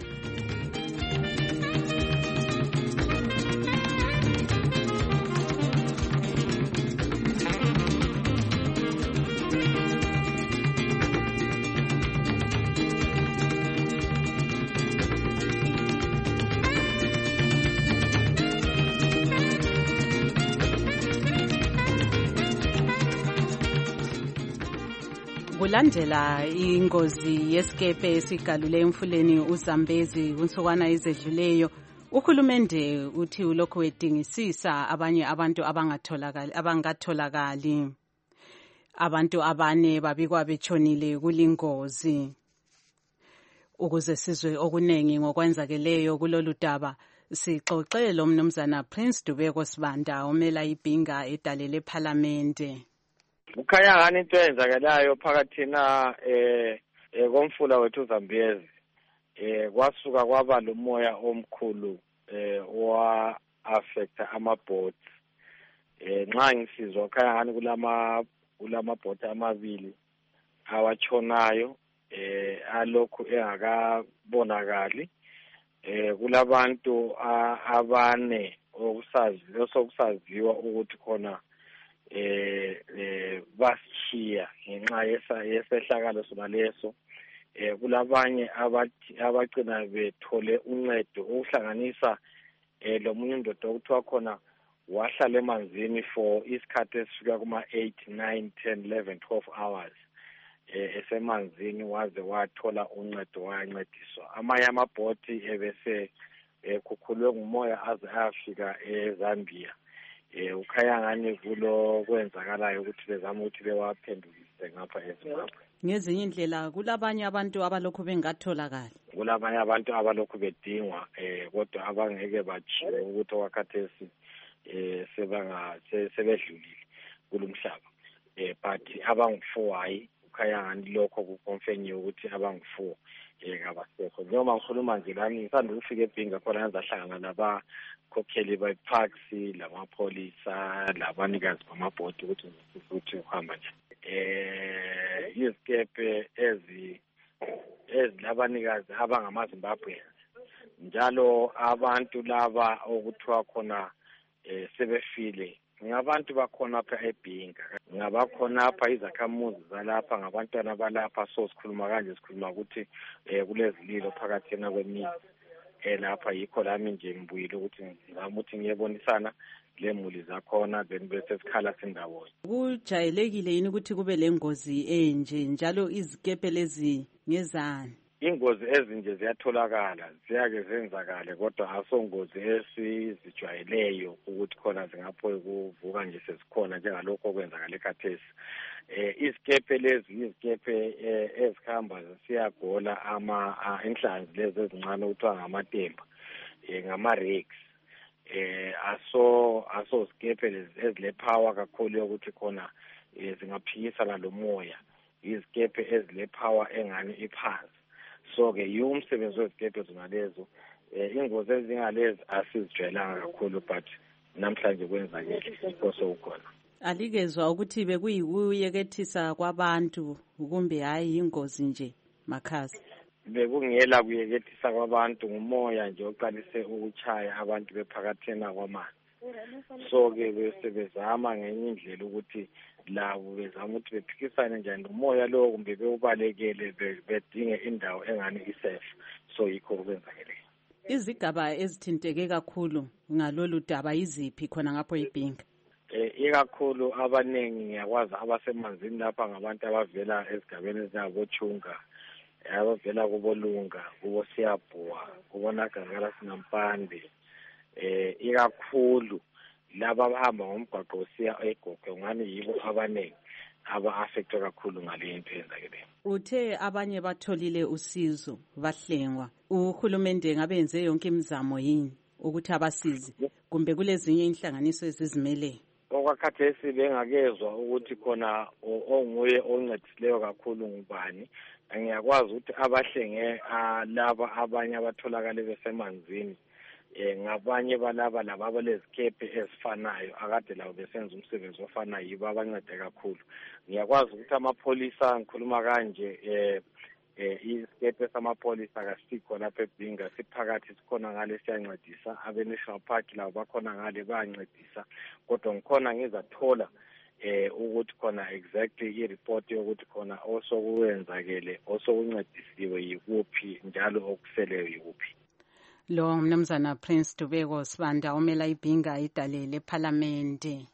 Kulandela ingozi yesikepe esigalule emfuleni uZambezi kunsukwana ezedluleyo, uhulumende uthi ulokhu wedingisisa abanye abantu abangatholakali. Abantu abane babikwa betshonile kulingozi. Ukuze sizwe okunengi ngokwenzakeleyo kulolu daba, sixoxe lo mnumzana Prince Dubeko Sibanda omela iBhinga edalele eParliamente. Kukhanya ngani into eyenzakalayo phakathi na komfula wethu uZambezi kwasuka kwaba lomoya omkhulu wa affecta amabhoti. Nxa ngisizwa kukhanya ngani kulamabhoti amabili awatshonayo alokhu engakabonakali. Kulabantu abane osokusaziwa ukuthi khona bashiya ngenxa yesehlakalo sonaleso. Kulabanye abagcina bethole uncedo ukuhlanganisa lo munye indoda okuthiwa khona wahlala emanzini for isikhathi esifika kuma-8, 9, 10, 11, 12 hours esemanzini waze wathola uncedo wayancediswa. Amanye amabhoti ebese khukhulwe ngumoya aze ayafika eZambia. Ukhaya ngani kulo kwenzakalayo ukuthi bezama ukuthi bewaphendulise ngapha eZimbabwe. Ngezinye indlela kulabanye abantu abalokhu bengatholakali. Kulabanye abantu abalokhu bedingwa kodwa abangeke bachiwe ukuthi wakhathesi sebedlulile kulomhlaba. But abangu4 hayi kukhanya ngani lokho kukonfenye ukuthi abangu-4 kabasekho. Njengoba ngikhuluma nje lami ngisanda ukufika eBhinga khona ngazahlangana nabakhokheli be-parks, lamapholisa, labanikazi bamabhodi ukuthi uhamba nje. Izikepe ezilabanikazi abangamaZimbabweans. Njalo abantu laba okuthiwa khona sebefile ngabantu bakhona apha eBhinga, ngabakhona apha izakhamuzi zalapha, ngabantwana balapha. So sikhuluma kanje, sikhuluma ukuthi kulezililo phakathi kwemizi lapha. Yikho lami nje ngibuyile ukuthi ngizama ukuthi ngiyebonisana lemuli zakhona then bese sikhala sindawonye. Kujayelekile yini ukuthi kube lengozi enje, njalo izikepe lezi ngezani? Ingozi ezinje ziyatholakala, ziyake zenzakale, kodwa asongozi esizijwayeleyo ukuthi khona zingaphoyi kuvuka nje sezikhona njengalokho okwenzakala ekhathesi. Izikepe lezi izikepe ezihamba siyagola inhlanzi lezi ezincane okuthiwa ngamatemba, ngama-rigs. Aso zikepe lezi ezile-power kakhulu yokuthi khona zingaphikisana lo moya, izikepe ezile-power engani iphansi. So-ke yiwo umsebenzi wezikepe zonalezo. Ingozi ezingalezi asizijwayelanga kakhulu, but namhlanje kwenzakele inkoso ukhona. Alikezwa ukuthi bekuyikuyekethisa kwabantu kumbe hayi ingozi nje Makhasi? Bekungela kuyekethisa kwabantu, ngumoya nje oqalise ukuchaya abantu bephakathena kwamanzi. So-ke besebezama ngenye indlela ukuthi labo bezama ukuthi bephikisane njani nomoya lowo, kumbe bewubalekele bedinge indawo engani isafe. So yikho kwenzakele. Izigaba ezithinteke kakhulu ngalolu daba iziphi khona ngapho eBhinga? Ikakhulu abaningi ngiyakwazi abasemanzini lapha ngabantu abavela ezigabeni ezinjengaboChunga, abavela kuboLunga, kuboSiyabhuwa, kubonakala sinampande. Ikakhulu laba abahamba ngomgwaqo usiya eGogo ngani yibo abaningi aba-affectwe kakhulu ngale nto eyenzakeleyo. Uthe abanye batholile usizo bahlengwa. Uhulumende ngabe yenze yonke imizamo yini ukuthi abasize, kumbe kulezinye inhlanganiso ezizimeleyo? Okwakhathesi bengakezwa ukuthi khona onguye oncedisileyo kakhulu ngubani. Ngiyakwazi ukuthi abahlenge laba abanye abatholakale besemanzini, ngabanye balaba laba abalezikepe ezifanayo akade labo besenza umsebenzi ofanayo, yibo abancede kakhulu. Ngiyakwazi ukuthi amapholisa, ngikhuluma kanje, isikepe samapholisa akasikho lapha eBhinga, siphakathi sikhona ngale siyancedisa. Abe-National Park labo bakhona ngale bayancedisa, kodwa ngikhona ngizathola ukuthi khona exactly i-report yokuthi khona osokuwenzakele osokuncedisiwe yikuphi njalo okuseleyo yikuphi. Lo mnumzana Prince Dubeko Sibanda omela iBhinga idale lePhalamende.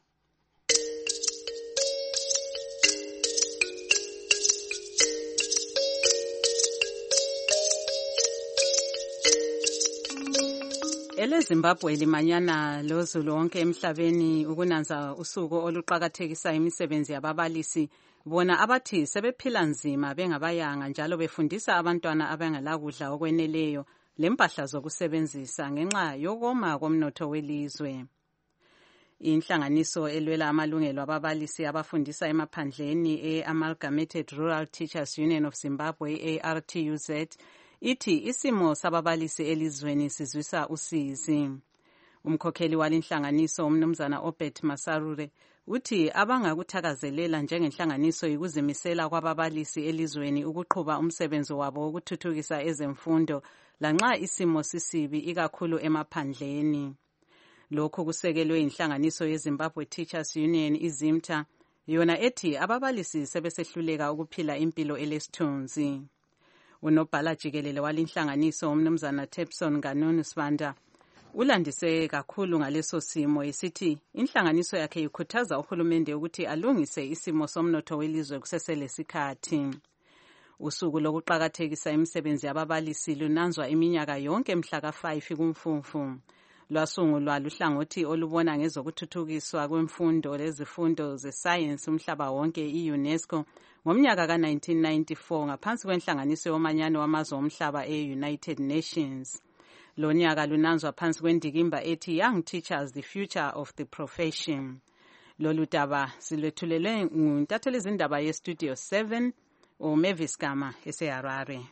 EleZimbabwe limanyana lozulu wonke emhlabeni ukunanza usuku oluqakathekisa imisebenzi yababalisi, bona abathi sebephila nzima bengabayanga njalo befundisa abantwana abangalakudla okweneleyo lempahla zokusebenzisa ngenxa yokoma komnotho welizwe. Inhlanganiso elwela amalungelo ababalisi abafundisa emaphandleni e-Amalgamated Rural Teachers Union of Zimbabwe, ARTUZ, ithi isimo sababalisi elizweni sizwisa usizi. Umkhokheli walinhlanganiso umnumzana Obert Masarure uthi abangakuthakazelela njengenhlanganiso yikuzimisela kwababalisi elizweni ukuqhuba umsebenzi wabo wokuthuthukisa ezemfundo lanxa isimo sisibi ikakhulu emaphandleni. Lokhu kusekelwe inhlanganiso yeZimbabwe Teachers Union iZimta, yona ethi ababalisi sebesehluleka ukuphila impilo elesithunzi. Unobhala jikelele walinhlanganiso umnumzana Tepson Ganunu Sibanda ulandise kakhulu ngaleso simo, esithi inhlanganiso yakhe ikhuthaza uhulumende ukuthi alungise isimo somnotho welizwe kuseselesikhathi. Usuku lokuqakathekisa imisebenzi yababalisi lunanzwa iminyaka yonke mhla ka-5 kuMfumfu. Lwasungulwa luhlangothi olubona ngezokuthuthukiswa kwemfundo lezifundo zesayensi umhlaba wonke i-UNESCO ngomnyaka ka-1994 ngaphansi kwenhlanganiso yomanyano wamazwe omhlaba e-United Nations. Lo nyaka lunanzwa phansi kwendikimba ethi Young Teachers, the Future of the Profession. Lolu daba silwethulelwe nguntatheli zindaba ye-Studio 7 uMavis Gama eseHarare.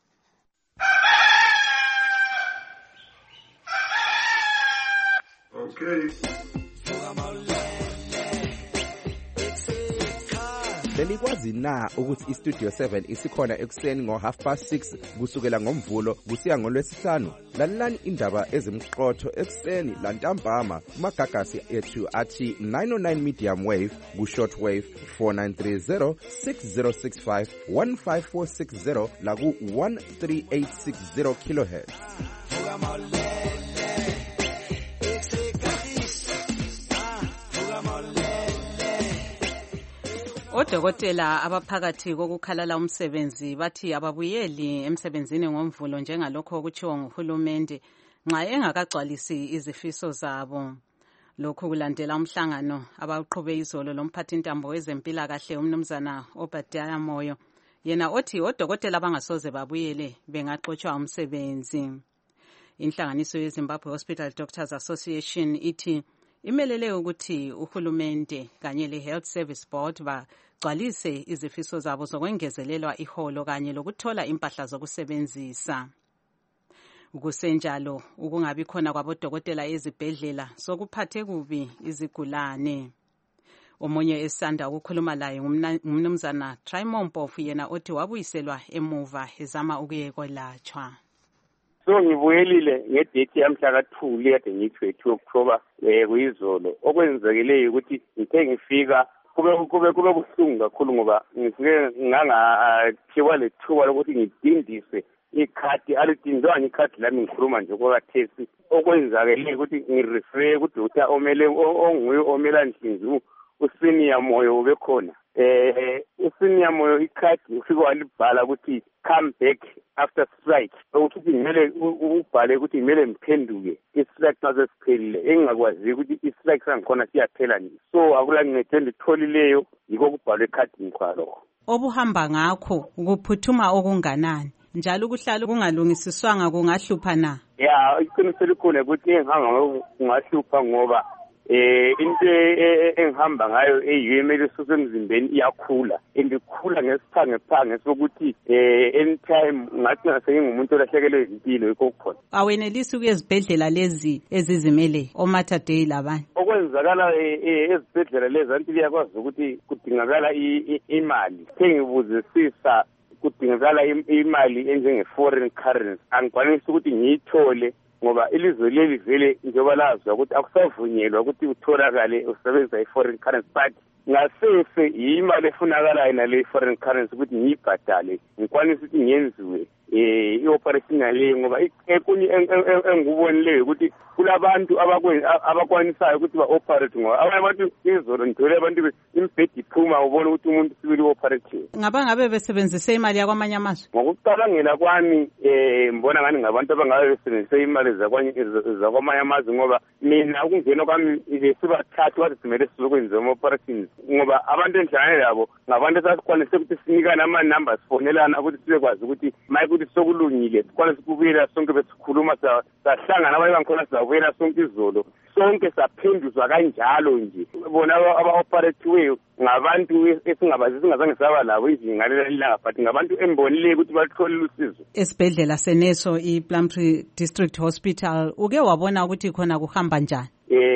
Okay. Belikwazi na ukuthi iStudio 7 isikhona ekuseni ngo6:30 kusukela ngoMvulo kusiya ngoLwesihlanu? Lalelani indaba ezimqotho ekuseni lantambama kumagagasi ethu athi 909 medium wave ku-short wave 4930 6065 15460 la ku-13860 kilohertz. Odokotela abaphakathi kokukhalala umsebenzi bathi ababuyeli emsebenzini ngoMvulo njengalokho okutshiwo nguhulumende nxa engakagcwalisi izifiso zabo. Lokhu kulandela umhlangano abawuqhube izolo lomphathintambo wezempilakahle umnumzana Obadiah Moyo, yena othi odokotela abangasoze babuyele bengaxotshwa umsebenzi. Inhlanganiso yeZimbabwe Hospital Doctors Association ithi imelele ukuthi uhulumende kanye le-Health Service Board bagcwalise izifiso zabo zokwengezelelwa iholo kanye lokuthola impahla zokusebenzisa. Kusenjalo ukungabi khona kwabodokotela ezibhedlela sokuphathe kubi izigulane. Omunye esanda ukukhuluma laye ngumnumzana Trimon Mpofu, yena othi wabuyiselwa emuva ezama ukuyekwelatshwa. So ngibuyelile ngedate yamhla ka2 kade ngithi 2 October kuyizolo. Okwenzekeleyo ukuthi ngithe ngifika kube buhlungu kakhulu ngoba ngifike ngangaphiwa lethuba lokuthi ngidindise ikhadi alidindwanga ikhadi lami ngikhuluma nje kwakathesi. Okwenzakeleyo ukuthi ngirefer kudoctor onguye omela Nhlinzu uSenior Moyo ubekhona. uSenior Moyo ikhadi ufike walibhala ukuthi come back after strike, ukuthi ngimele ubhale ukuthi ngimele ngiphenduke istrike nazo siphelile, engingakwazi ukuthi istrike sangikhona siyaphela nje. So akula ngincede nditholileyo yiko kubhalwe ekhadini kwalo. Obuhamba ngakho ukuphuthuma okunganani njalo ukuhlala kungalungisiswanga kungahlupha na? Ya iqiniso likhona ukuthi engihamba kungahlupha ngoba into engihamba ngayo eyimele sosemzimbeni iyakhula, endikhula ngesiphange sokuthi anytime ngathi ngasengumuntu olahlekelwe izimpilo yikho khona. Awenelisi ukuyezibhedlela lezi ezizimele oMater Dei labanye. Okwenzakala ezibhedlela lezi anti liyakwazi ukuthi kudingakala imali. Sengibuzisisa kudingakala imali enjenge-foreign currency, angikwanisi ukuthi ngiyithole ngoba ilizwe leli vele njengoba lazwa ukuthi akusavunyelwa ukuthi utholakale usebenzisa i-foreign currency, but ngasese imali efunakalayo nale i-foreign currency ukuthi ngiyibhadale ngikwanisa ukuthi ngenziwe i-operation yaleyo, ngoba ekunye engikubonileyo ukuthi kulabantu abakwanisayo ukuthi ba-operate, ngoba abanye abantu izolo ngithole abantu imbhedi iphuma ubone ukuthi umuntu sibili u-operative. Ngabe besebenzise imali yakwamanye amazwe? Ngokucabangela kwami mbona ngani ngabantu abangabe besebenzise imali zakwamanye amazwe, ngoba mina ukungena kwami sibathathu wathi simele sizokwenza ama-operations, ngoba abantu enhlangane labo ngabantu esasikwanise ukuthi sinikane ama-numbers sifonelana ukuthi sibekwazi ukuthi maye ukuthi sokulungile sikwanise ukubuyela sonke besikhuluma sahlangana abanye bangikhona sizabuyela sonke izolo sonke saphenduswa kanjalo nje. Bona aba-operatiweyo ngabantu esingabazi singazange saba labo izinga lelanga, but ngabantu embonileyo ukuthi batholile usizo. Esibhedlela seneso iPlumtree District Hospital uke wabona ukuthi khona kuhamba njani?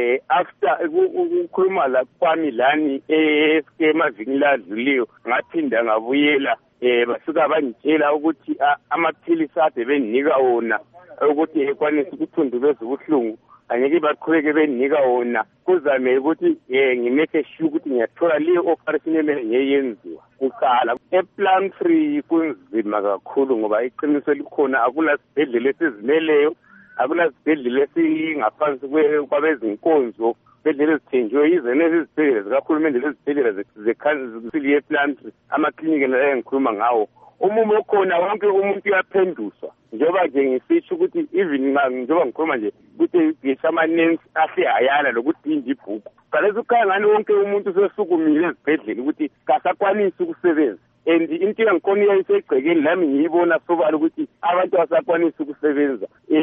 After ukukhuluma la kwami lani emavikini ladluliyo ngaphinda ngabuyela basuka bangitshela ukuthi amaphilisi ade bendinika wona ukuthi ekwanisa ukuthundubeza ubuhlungu angeke baqhubeke bendinika wona, kuzame ukuthi ngimeke sure ukuthi ngiyathola leyo operation emele ngiyenziwa kuqala. ePlumtree kunzima kakhulu ngoba iqiniso likhona, akunasibhedlela esizimeleyo, akunasibhedlela esingaphansi kwabezinkonzo, izibhedlela ezithenjiwe izene izibhedlela zikahulumende lezibhedlela zekhansili yePlumtree, amakliniki la engikhuluma ngawo. Umumo okhona wonke umuntu uyaphenduswa, njengoba nje ngisitsho ukuthi even njengoba ngikhuluma nje ukuthi ngisamanensi ahle ayala lokudinda ibhuku, kalezi ukhaya ngani wonke umuntu sesukumile ezibhedlela ukuthi kasakwanisi ukusebenza. And into yangikhona iyayisegcekeni lami ngiyibona sobala ukuthi abantu asakwanisi ukusebenza.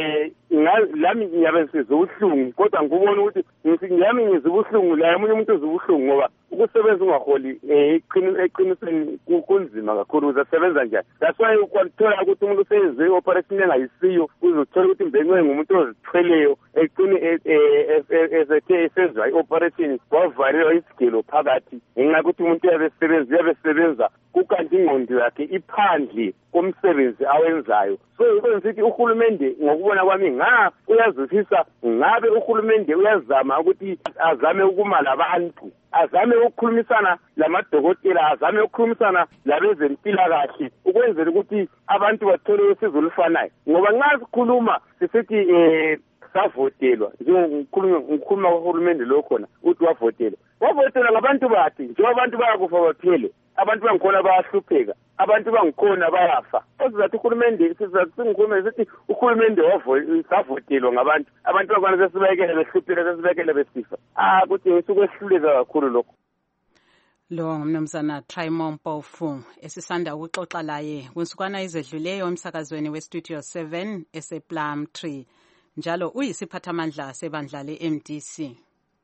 Lami ngiyabe sizobuhlungu, kodwa ngikubona ukuthi ngiyami ngizobuhlungu la omunye umuntu uzobuhlungu, ngoba ukusebenza ungaholi eqinisweni kunzima kakhulu uzasebenza njani. That's why ukwathola ukuthi umuntu useyenze i-operation engayisiyo uzothola ukuthi mbenwe ngumuntu ozithweleyo eqine esethe esenzwa i-operation wavalelwa isigelo phakathi ngenxa yokuthi umuntu uyabesebenza kukanti ingqondo yakhe iphandle komsebenzi awenzayo. So ikwenza ukuthi uhulumende ngokubona kwami uyazwisisa ngabe uhulumende uyazama ukuthi azame ukumala abantu, azame ukukhulumisana lamadokotela, azame ukukhulumisana labezempilakahle ukwenzela ukuthi abantu bathole usizo olufanayo. Ngoba nxa sikhuluma sisithi savotelwa ngikhuluma kohulumende lo khona uthi wavotelwa ngabantu bathi njengoba abantu bayakufa baphele, abantu bangikhona bayahlupheka, abantu bangikhona bayafa. Sizathu uhulumende singikhuluma sithi uhulumende savotelwa ngabantu bakhona sesibekele behlupheka sesibekele besifa. Kuthi ngisukwehluleka kakhulu lokho. Lo ngumnumzana Trimon Mpofu esisanda ukuxoxa laye kwinsukwana izedluleyo emsakazweni weStudio 7 esePlumtree. Njalo uyisiphathamandla sebandla leMDC.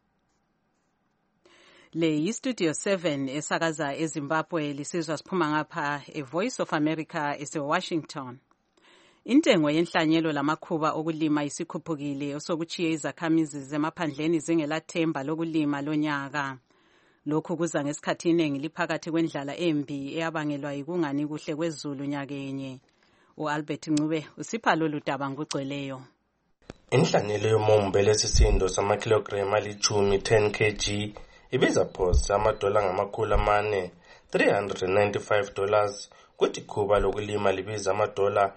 Le yiStudio 7 esakaza eZimbabwe lisizwa siphuma ngapha eVoice of America eseWashington. Intengo yenhlanyelo lamakhuba okulima isikhuphukile osokuchiye izakhamizi zemaphandleni zingelathemba lokulima lonyaka. Lokhu kuza ngesikhathi iningi liphakathi kwendlala embi eyabangelwa yikungani kuhle kwezulu nyakenye. uAlbert Ncube usipha lolu daba ngokugcweleyo. Inhlanyelo yomombe lesisindo samakilogremu ali-10 10 kg ibiza phose $4 $395, kuthi ikhuba lokulima libiza $5,000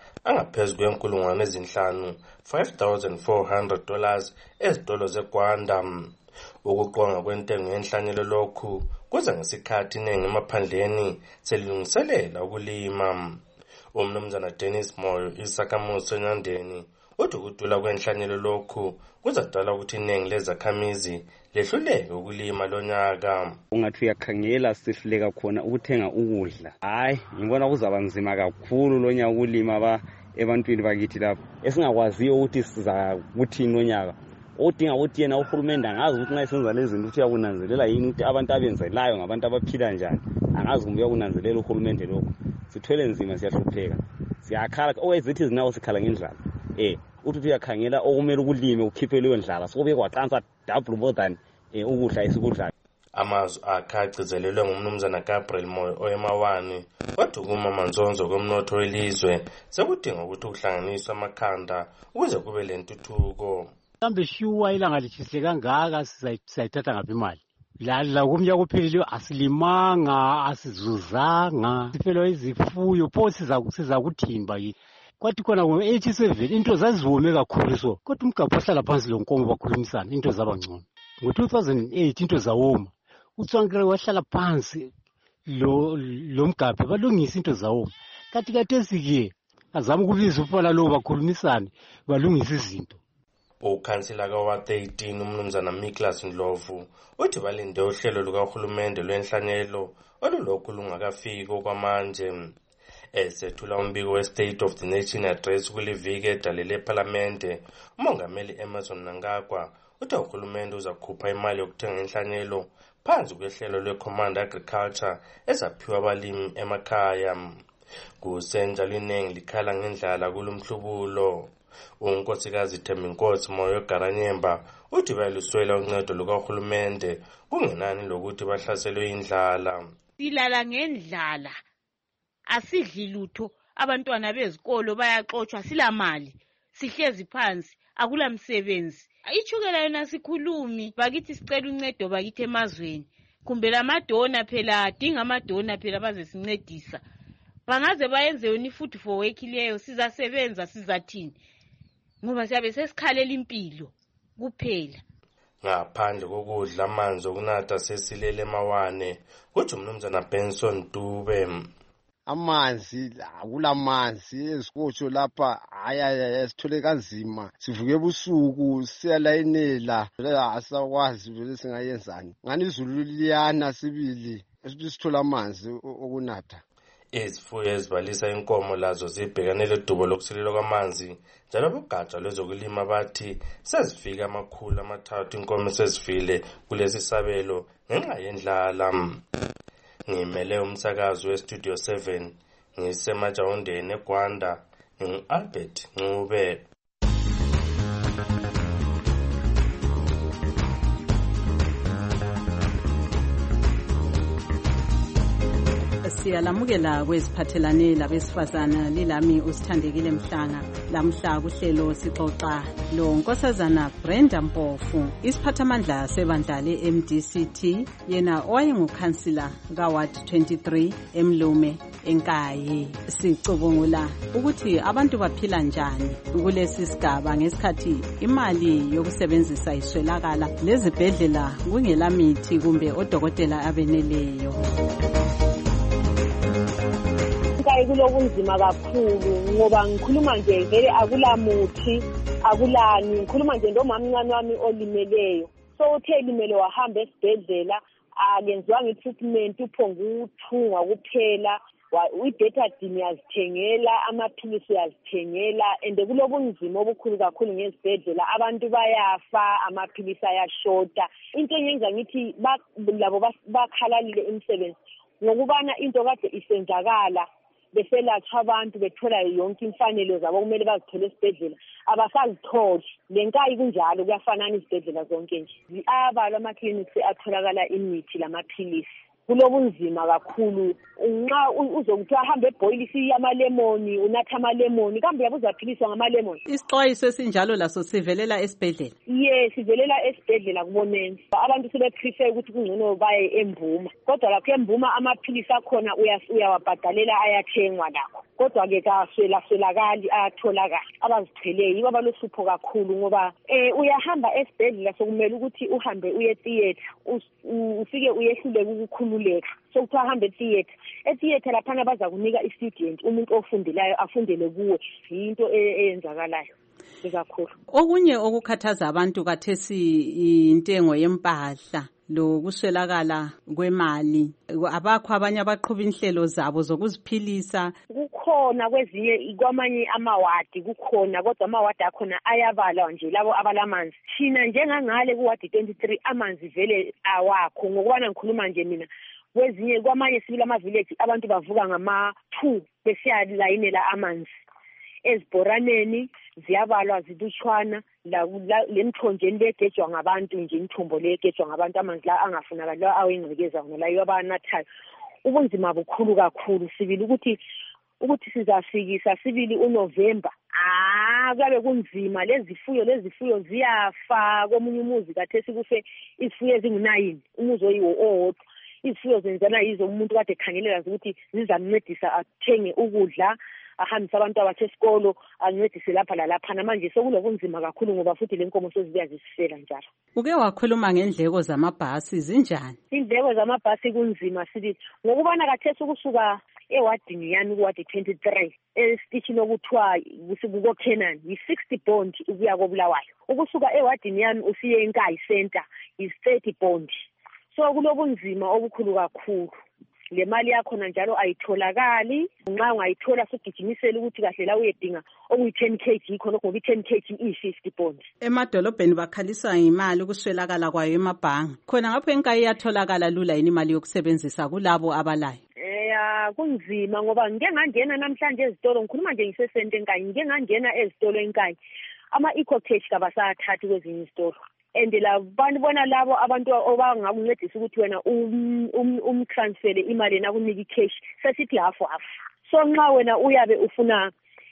$5,400 ezitolo zeGwanda. Ukuqonga kwentengo yenhlanyelo lokhu kuza ngesikhathi iningi emaphandleni selilungiselela ukulima. Umnumzana Dennis Moyo isakhamuzi eNyandeni uthi ukudula kwenhlanyelo lokhu kuzadala ukuthi iningi lezakhamizi lehluleke ukulima lonyaka. Ungathi uyakhangela sihluleka khona ukuthenga ukudla. Hayi, ngibona kuzaba nzima kakhulu lonyaka ukulima ebantwini bakithi lapha. Esingakwaziyo ukuthi sizakuthini lonyaka. Odinga ukuthi yena uhulumende angazi ukuthi nxa senza lezi zinto uyakunanzelela yini ukuthi abantu abenzelayo ngabantu abaphila njani. Angazi kumbe uyakunanzelela uhulumende lokho. Sithwele nzima siyahlupheka. Siyakhala owezithi zinawo sikhala ngendlala. Uthi uyakhangela okumele ukulime ukhiphe leyo ndlala sobe kwaqansa double more than ukudla esikudlayo. Amazwi akhe agcizelelwe ngumnumzana Gabriel Moyo oyemawani wadukuma manzonzo komnotho welizwe sekudinga ukuthi kuhlanganiswe amakhanda ukuze kube lentuthuko. Mhlawumbe shuwa ilanga litshise kangaka sizayithatha ngaphi imali. La kumnyaka ophelileyo asilimanga, asizuzanga, sifelwa izifuyo pho sizakuthimba yini. Kwathi khona ngo-87 into zaziwome kakhulu so kodwa umgabho ohlala phansi lo nkomo bakhulumisana into zaba ngcono. Ngo-2008 into zawoma utswankere wahlala phansi lo mgabho balungisa into zawoma. Kathi azama ukubiza ufala lo bakhulumisane balungisa izinto. Ukhansila kawa-13 umnumzana Miklas Ndlovu uthi balinde uhlelo lukahulumende lwenhlanyelo olulokhu lungakafiki okwamanje. Esethula umbiko we-State of the Nation Address kuliviki edalele eParlamente, umongameli Emmerson Mnangagwa uthi uhulumende uzakhupha imali yokuthenga inhlanyelo phansi kwehlelo lwe-Command Agriculture ezaphiwa abalimi emakhaya. Kusenjalo iningi likhala ngendlala kulumhlubulo. Unkosikazi Thembinkosi Moyo Garanyemba uthi bayaluswela uncedo lukahulumende kungenani lokuthi bahlaselwe indlala. Silala ngendlala. Asidli lutho, abantwana bezikolo bayaxoxwa silamali, sihlezi phansi, akula msebenzi. Ichukela yona sikhulumi, bakithi sicela uncedo bakithi emazweni. Kumbe lamadona phela adinga amadona phela bazesincedisa. Bangaze bayenze yona ifood for work leyo sizasebenza sizathini. Ngoba siyabe sesikhalela impilo kuphela. Ngaphandle kokudla amanzi okunatha sesilele emawane, kuthi umnumzana Benson Dube. Amanzi akulamanzi ezikotsho lapha sithole kanzima sivuke ebusuku siyalayinela asakwazi vele singayenzani ngani izulu liyana sibili esithi sithola amanzi okunatha. Izifuyo ezibalisa inkomo lazo zibhekane ledubo lokusilelwa kwamanzi njalo abogatsha lwezokulima bathi sezifika 300 inkomo sezifile kulesi sabelo ngenxa yendlala. Ngimele umsakazi weStudio 7 ngisemajawundeni eGwanda ngingu-Albert Ncube. Siyalamukela kweziphathelane labesifazana lilami usithandekile Mhlanga. Lamhla kuhlelo sixoxa lo Nkosazana Brenda Mpofu, isiphathamandla sebandla le-MDCT, yena owayengukhansila kaWard 23 eMlume eNkayi. Sicubungula ukuthi abantu baphila njani kulesi sigaba ngesikhathi imali yokusebenzisa iswelakala lezibhedlela kungela mithi kumbe odokotela abeneleyo. Kulobunzima kakhulu ngoba ngikhuluma nje vele akula muthi akulani, ngikhuluma nje ndomama mncane wami olimeleyo. So uthe limele wahamba esibhedlela akenziwanga i-treatment, uphonga ukuthungwa kuphela, i-betadine yazithengela, amaphilisi yazithengela, and kulobunzima obukhulu kakhulu ngezibhedlela. Abantu bayafa, amaphilisi ayashota. Into enyenza ngithi labo bakhalalile imisebenzi ngokubana into kade isenzakala beselatshwa abantu bethola yonke imfanelo zabo kumele bazithole esibhedlela abasazitholi. Le Nkayi kunjalo, kuyafanana izibhedlela zonke nje. Abalwa ama-clinics atholakala imithi lamaphilisi. Kulobunzima kakhulu. Nxa uzokuthi ahambe ebhoyilisi amalemoni, unatha amalemoni, kambe uyabuza philisa ngamalemoni. Isixwayiso esinjalo laso sivelela esibhedlela. Yes, sivelela esibhedlela kubonenzi. Abantu sebeprefer ukuthi kungcono baye eMbuma. Kodwa lapho eMbuma amaphilisi akhona uyawabhadalela ayathengwa lakho. Kodwa ke kaswelakali ayatholakala. Abazithweleyo yibo abalohlupho kakhulu ngoba uyahamba esibhedlela sokumele ukuthi uhambe uye theater, ufike uyehluleke ukukhululeka. So kuthiwa ahambe etheater laphana baza kunika i-student, umuntu ofundelayo afundele kuwe. Into eyenzakalayo kakhulu. Okunye okukhathaza abantu kathesi intengo yempahla lo kuswelakala kwemali. Abakho abanye abaqhuba inhlelo zabo zokuziphilisa. Kukhona kwezinye kwamanye amawadi kukhona, kodwa amawadi akhona ayabalwa nje labo abalamanzi. Thina njengangale kuwadi 23 amanzi vele awakho. Ngokubana ngikhuluma nje mina, kwezinye kwamanye sibili ama-village abantu bavuka ngama-2 besiyalayinela amanzi. Ezibhoraneni ziyabalwa zilutshwana, le mthonjeni legejwa ngabantu nje, imithombo legejwa ngabantu, amanzi la angafunakali la awengcekeza wona la yabanathayo. Ubunzima bukhulu kakhulu. Sibili ukuthi sizafikisa sibili uNovember. Kuyabe kunzima. Lezifuyo ziyafa. Komunye umuzi kathesi kufe izifuyo ezingu9, umuzi owodwa. Izifuyo zenzana yizo umuntu kade ekhangelela ukuthi zizamncedisa athenge ukudla, ahambise abantu abasesikolo, ancedise lapha lalapha. Manje sokulobunzima kakhulu ngoba futhi le nkomo sezibuya zisifela njalo. Uke wakhuluma ngendleko zamabhasi zinjani? Indleko zamabhasi kunzima sithi ngokubana kathesi ukusuka ewadini yami kuwadi 23 esitishini okuthiwa kuko Kenan yi-60 bond ukuya koBulawayo. Ukusuka ewadini yami usiye eNkayi Center yi-30 bond. So kulobunzima obukhulu kakhulu. Le mali yakhona njalo ayitholakali. Nxa ungayithola sugijimisela ukuthi kahle la uyedinga okuyi-10 kg khona ngoba i-10 kg iyi-50 bond. Emadolobheni bakhalisa imali ukuswelakala kwayo emabhanga. Khona ngapho eNkayi iyatholakala lula yini imali yokusebenzisa kulabo abalayo? Kunzima ngoba ngike ngangena namhlanje ezitolo, ngikhuluma nje ngisesente eNkayi, ngike ngangena ezitolo eNkayi. Ama-eco-cash kabasathathi kwezinye izitolo. And bona labo abantu abangakuncedisa ukuthi wena umtransfere imali nakunika i-cash sesithi half. So nxa wena uyabe ufuna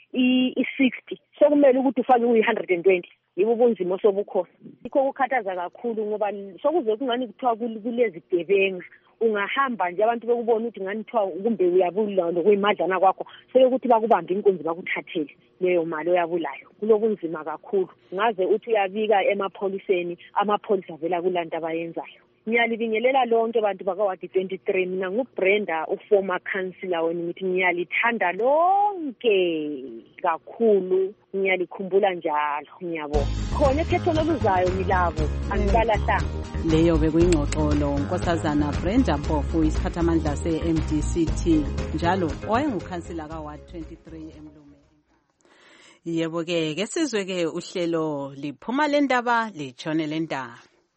i-60 sokumele ukuthi ufake uyi-120. Yibo ubunzima sobukhona. Ikho kukhathaza kakhulu ngoba sokuze kungani kuthiwa kulezigebenga. Ungahamba nje abantu bekubona ukuthi ngani kuthiwa kumbe uyabula lokuyimadlana kwakho, sekuthi bakubambe inkunzi bakuthathele leyo mali oyabulayo. Kulobunzima kakhulu. Ngaze uthi uyabika emapholiseni, amapholisa vela kulanto abayenzayo. ngiyalibingelela lonke abantu bakawadi 23. Mina nguBrenda, uformer councillor wenu, ngithi ngiyalithanda lonke kakhulu, ngiyalikhumbula njalo, ngiyabonga. Khona ekhethweni oluzayo ngilabo, angibalahlanga. Leyo bekuyingxoxolo Nkosazana Brenda Mpofu, isiphathamandla se-MDCT njalo owayengukhansila kaWard 23 eMlumeni. Yebo-ke sizwe-ke uhlelo liphuma le ndaba litshone le ndaba.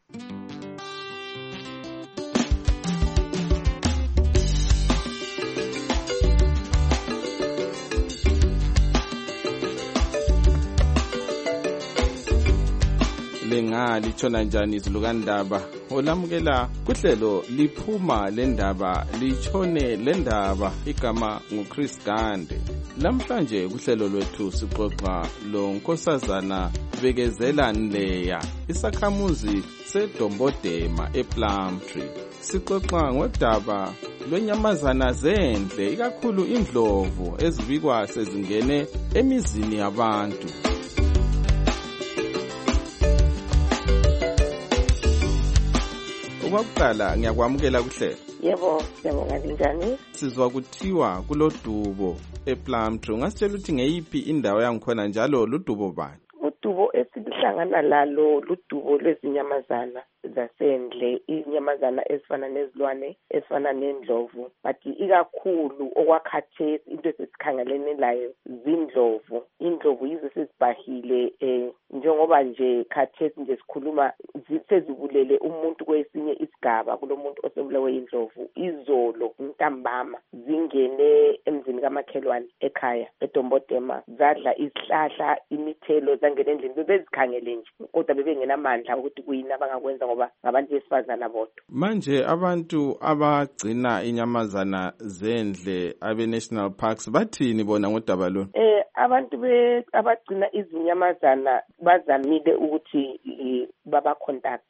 Litshona njani izilukandaba olamukela kuhlelo liphuma le ndaba litshone le ndaba. Igama nguChris Gande. Lamhlanje kuhlelo lwethu sixoxa lo Nkosazana Bekezela Nleya, isakhamuzi seDombodema ePlumtree. Sixoxa ngodaba lwenyamazana zendle, ikakhulu indlovu ezibikwa sezingene emizini yabantu. Okwaqala ngiyakwamukela kuhlelo. Yebo, siyabonga njani? Sizwa kuthiwa kulodubo ePlumtree. Ungasitshela ukuthi ngeyiphi indawo yangikhona njalo ludubo bani? Udubo esihlangana lalo ludubo lwezinyamazana zasendle, inyamazana ezifana nezilwane, ezifana nendlovu, but ikakhulu okwakhathesi into esesikhangelene layo zindlovu. Indlovu yizo sezibhahile njengoba nje khathesi nje sikhuluma sezibulele umuntu kwesinye isigaba kulomuntu osebulawe indlovu. Izolo ntambama zingene emzini kamakhelwane ekhaya eDombodema, zadla isihlahla, imithelo, zangena endlini. Bebezikhangele nje kodwa bebengenamandla ukuthi kuyini abangakwenza ngoba ngabantu besifazana bodwa. Manje abantu abagcina inyamazana zendle abe-National Parks bathini bona ngodaba lolu? Abantu abagcina izinyamazana bazamile ukuthi babacontact.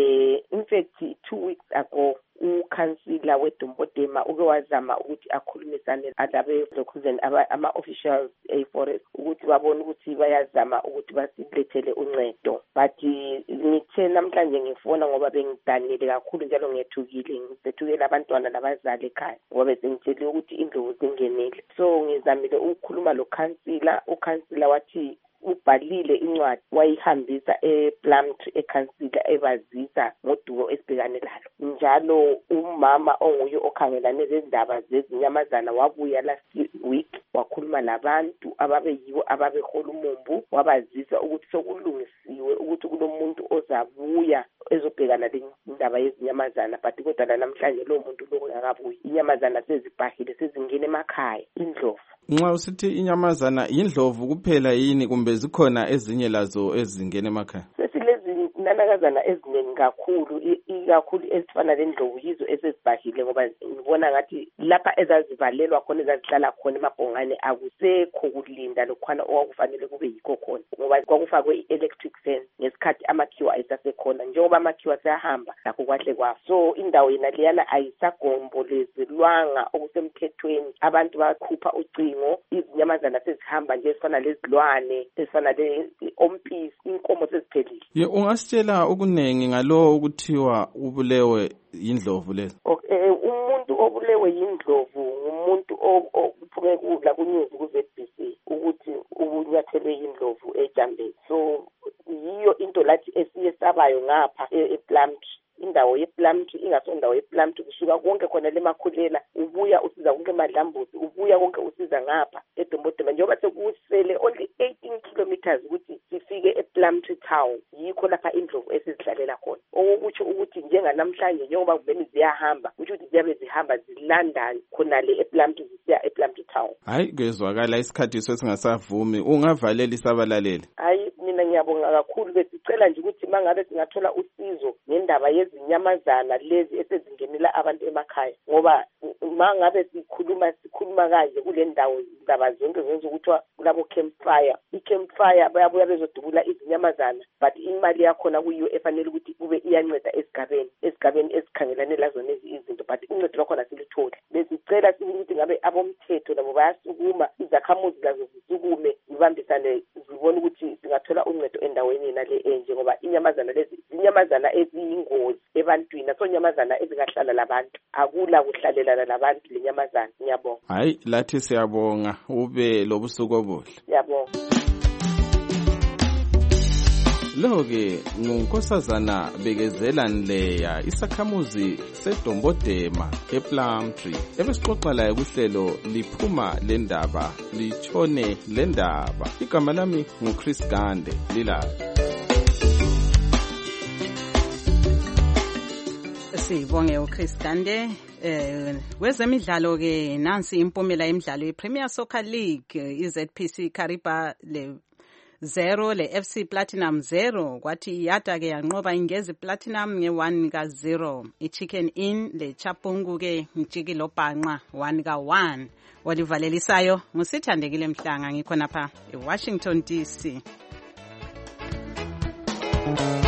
In fact 2 weeks ago ukhansila weDombodema uke wazama ukuthi akhulumisane labe-local ama-officials e-forest ukuthi babone ukuthi bayazama ukuthi basilethele uncedo. But ngithe namhlanje ngifona ngoba bengidanile kakhulu njalo ngethukile, ngisethukela abantwana nabazali ekhaya ngoba besengitshele ukuthi indlovu zingenile. So ngizamile ukukhuluma lo khansila. Ukhansila wathi ubhalile incwadi wayihambisa ePlumtree ekhansila ebazisa ngodubo esibhekane lalo. Njalo umama onguye okhangelane nezindaba zezinyamazana wabuya last week wakhuluma nabantu ababeyibo ababehola umumbu, wabazisa ukuthi sokulungisiwe ukuthi kulomuntu ozabuya ezobhekana lendaba yezinyamazana. But kodwa namhlanje lo muntu lo akabuyi. Inyamazana sezibhahile, sezingene emakhaya, indlovu. Nxa usithi inyamazana indlovu kuphela yini kumbe zikhona ezinye lazo ezingene emakhaya? Sesilezi nanakazana eziningi kakhulu, ikakhulu ezifana lendlovu yizo esezibhahile ngoba ngibona ngathi lapha ezazivalelwa khona ezazihlala khona emabhongane akusekho kulinda lokhwana okwakufanele kube yikho khona ngoba kwakufakwe i-electric fence ngesikhathi amakhiwa ayisasekhona. Njengoba amakhiwa sayahamba lakho kwahle kwafa, so indawo yena leyana ayisagombolezelwanga okusemthethweni. Abantu bakhupha ucingo, izinyamazana sezihamba nje ezifana lezilwane, ezifana le-ompisi, inkomo seziphelile. Ungasitshela ukunengi ngalo ukuthiwa ubulewe yindlovu lezo? Umuntu obulewe yindlovu ngumuntu ophume kudla kunyuzi ku-ZBC ukuthi ubunyathelwe yindlovu ejambeni. So yiyo into lathi esiye sabayo ngapha ePlumtree. Indawo yePlumtree ingasondawo yePlumtree kusuka konke khona lemakhulela, ubuya usiza konke emadlambuzi, ubuya konke usiza ngapha eDombodema. Njengoba sekusele only 18 kilometers ukuthi sifike ePlumtree town, yikho lapha indlovu esizidlalela khona. Okutsho ukuthi njenganamhlanje njengoba kumele ziyahamba kusho ukuthi ziyabe zihamba zilandana khona le ePlumtree zisiya ePlumtree town. Hayi kezwakala isikhathi sesingasavumi, ungavalela isabalaleli. Hayi mina ngiyabonga kakhulu, besicela nje ukuthi mangabe singathola usizo ngendaba yezinyamazana lezi esezingenela abantu emakhaya ngoba mangabe sikhuluma kanje kule ndawo indaba zonke zenza ukuthi kulabo campfire. I-campfire bayabuya bezodubula izinyamazana but imali yakhona kuyiyo efanele ukuthi kube iyanceda esigabeni esikhangelane lazo lezi izinto, but uncedo lwakhona silithole. Besicela ukuthi ngabe abomthetho nabo bayasukuma, izakhamuzi lazo zisukume zibambisane zibone ukuthi singathola uncedo endaweni yena le enje ngoba inyamazana lezi inyamazana eziyingozi ebantwini so inyamazana ezingahlala labantu akula kuhlalelana labantu lenyamazana. Ngiyabonga. Hayi lathi siyabonga ube lobusuku obuhle. Ngiyabonga. Lo-ke ngunkosazana Bekezela Nleya isakhamuzi seDombodema ePlumtree ebesixoxa laye kuhlelo liphuma lendaba litshone lendaba. Igama lami nguChris Gande lilala. Sibonge uChris Gande. Kwezemidlalo ke nansi impumela yemidlalo yePremier Soccer League iZPC Kariba le 0 le FC Platinum 0 kwathi yada ke yanqoba ingezi Platinum nge1 ka0 iChicken Inn le Chapungu ke ngijikilo bhanqa 1 ka1 walivalelisayo ngusithandekile Mhlanga ngikhona pha eWashington DC.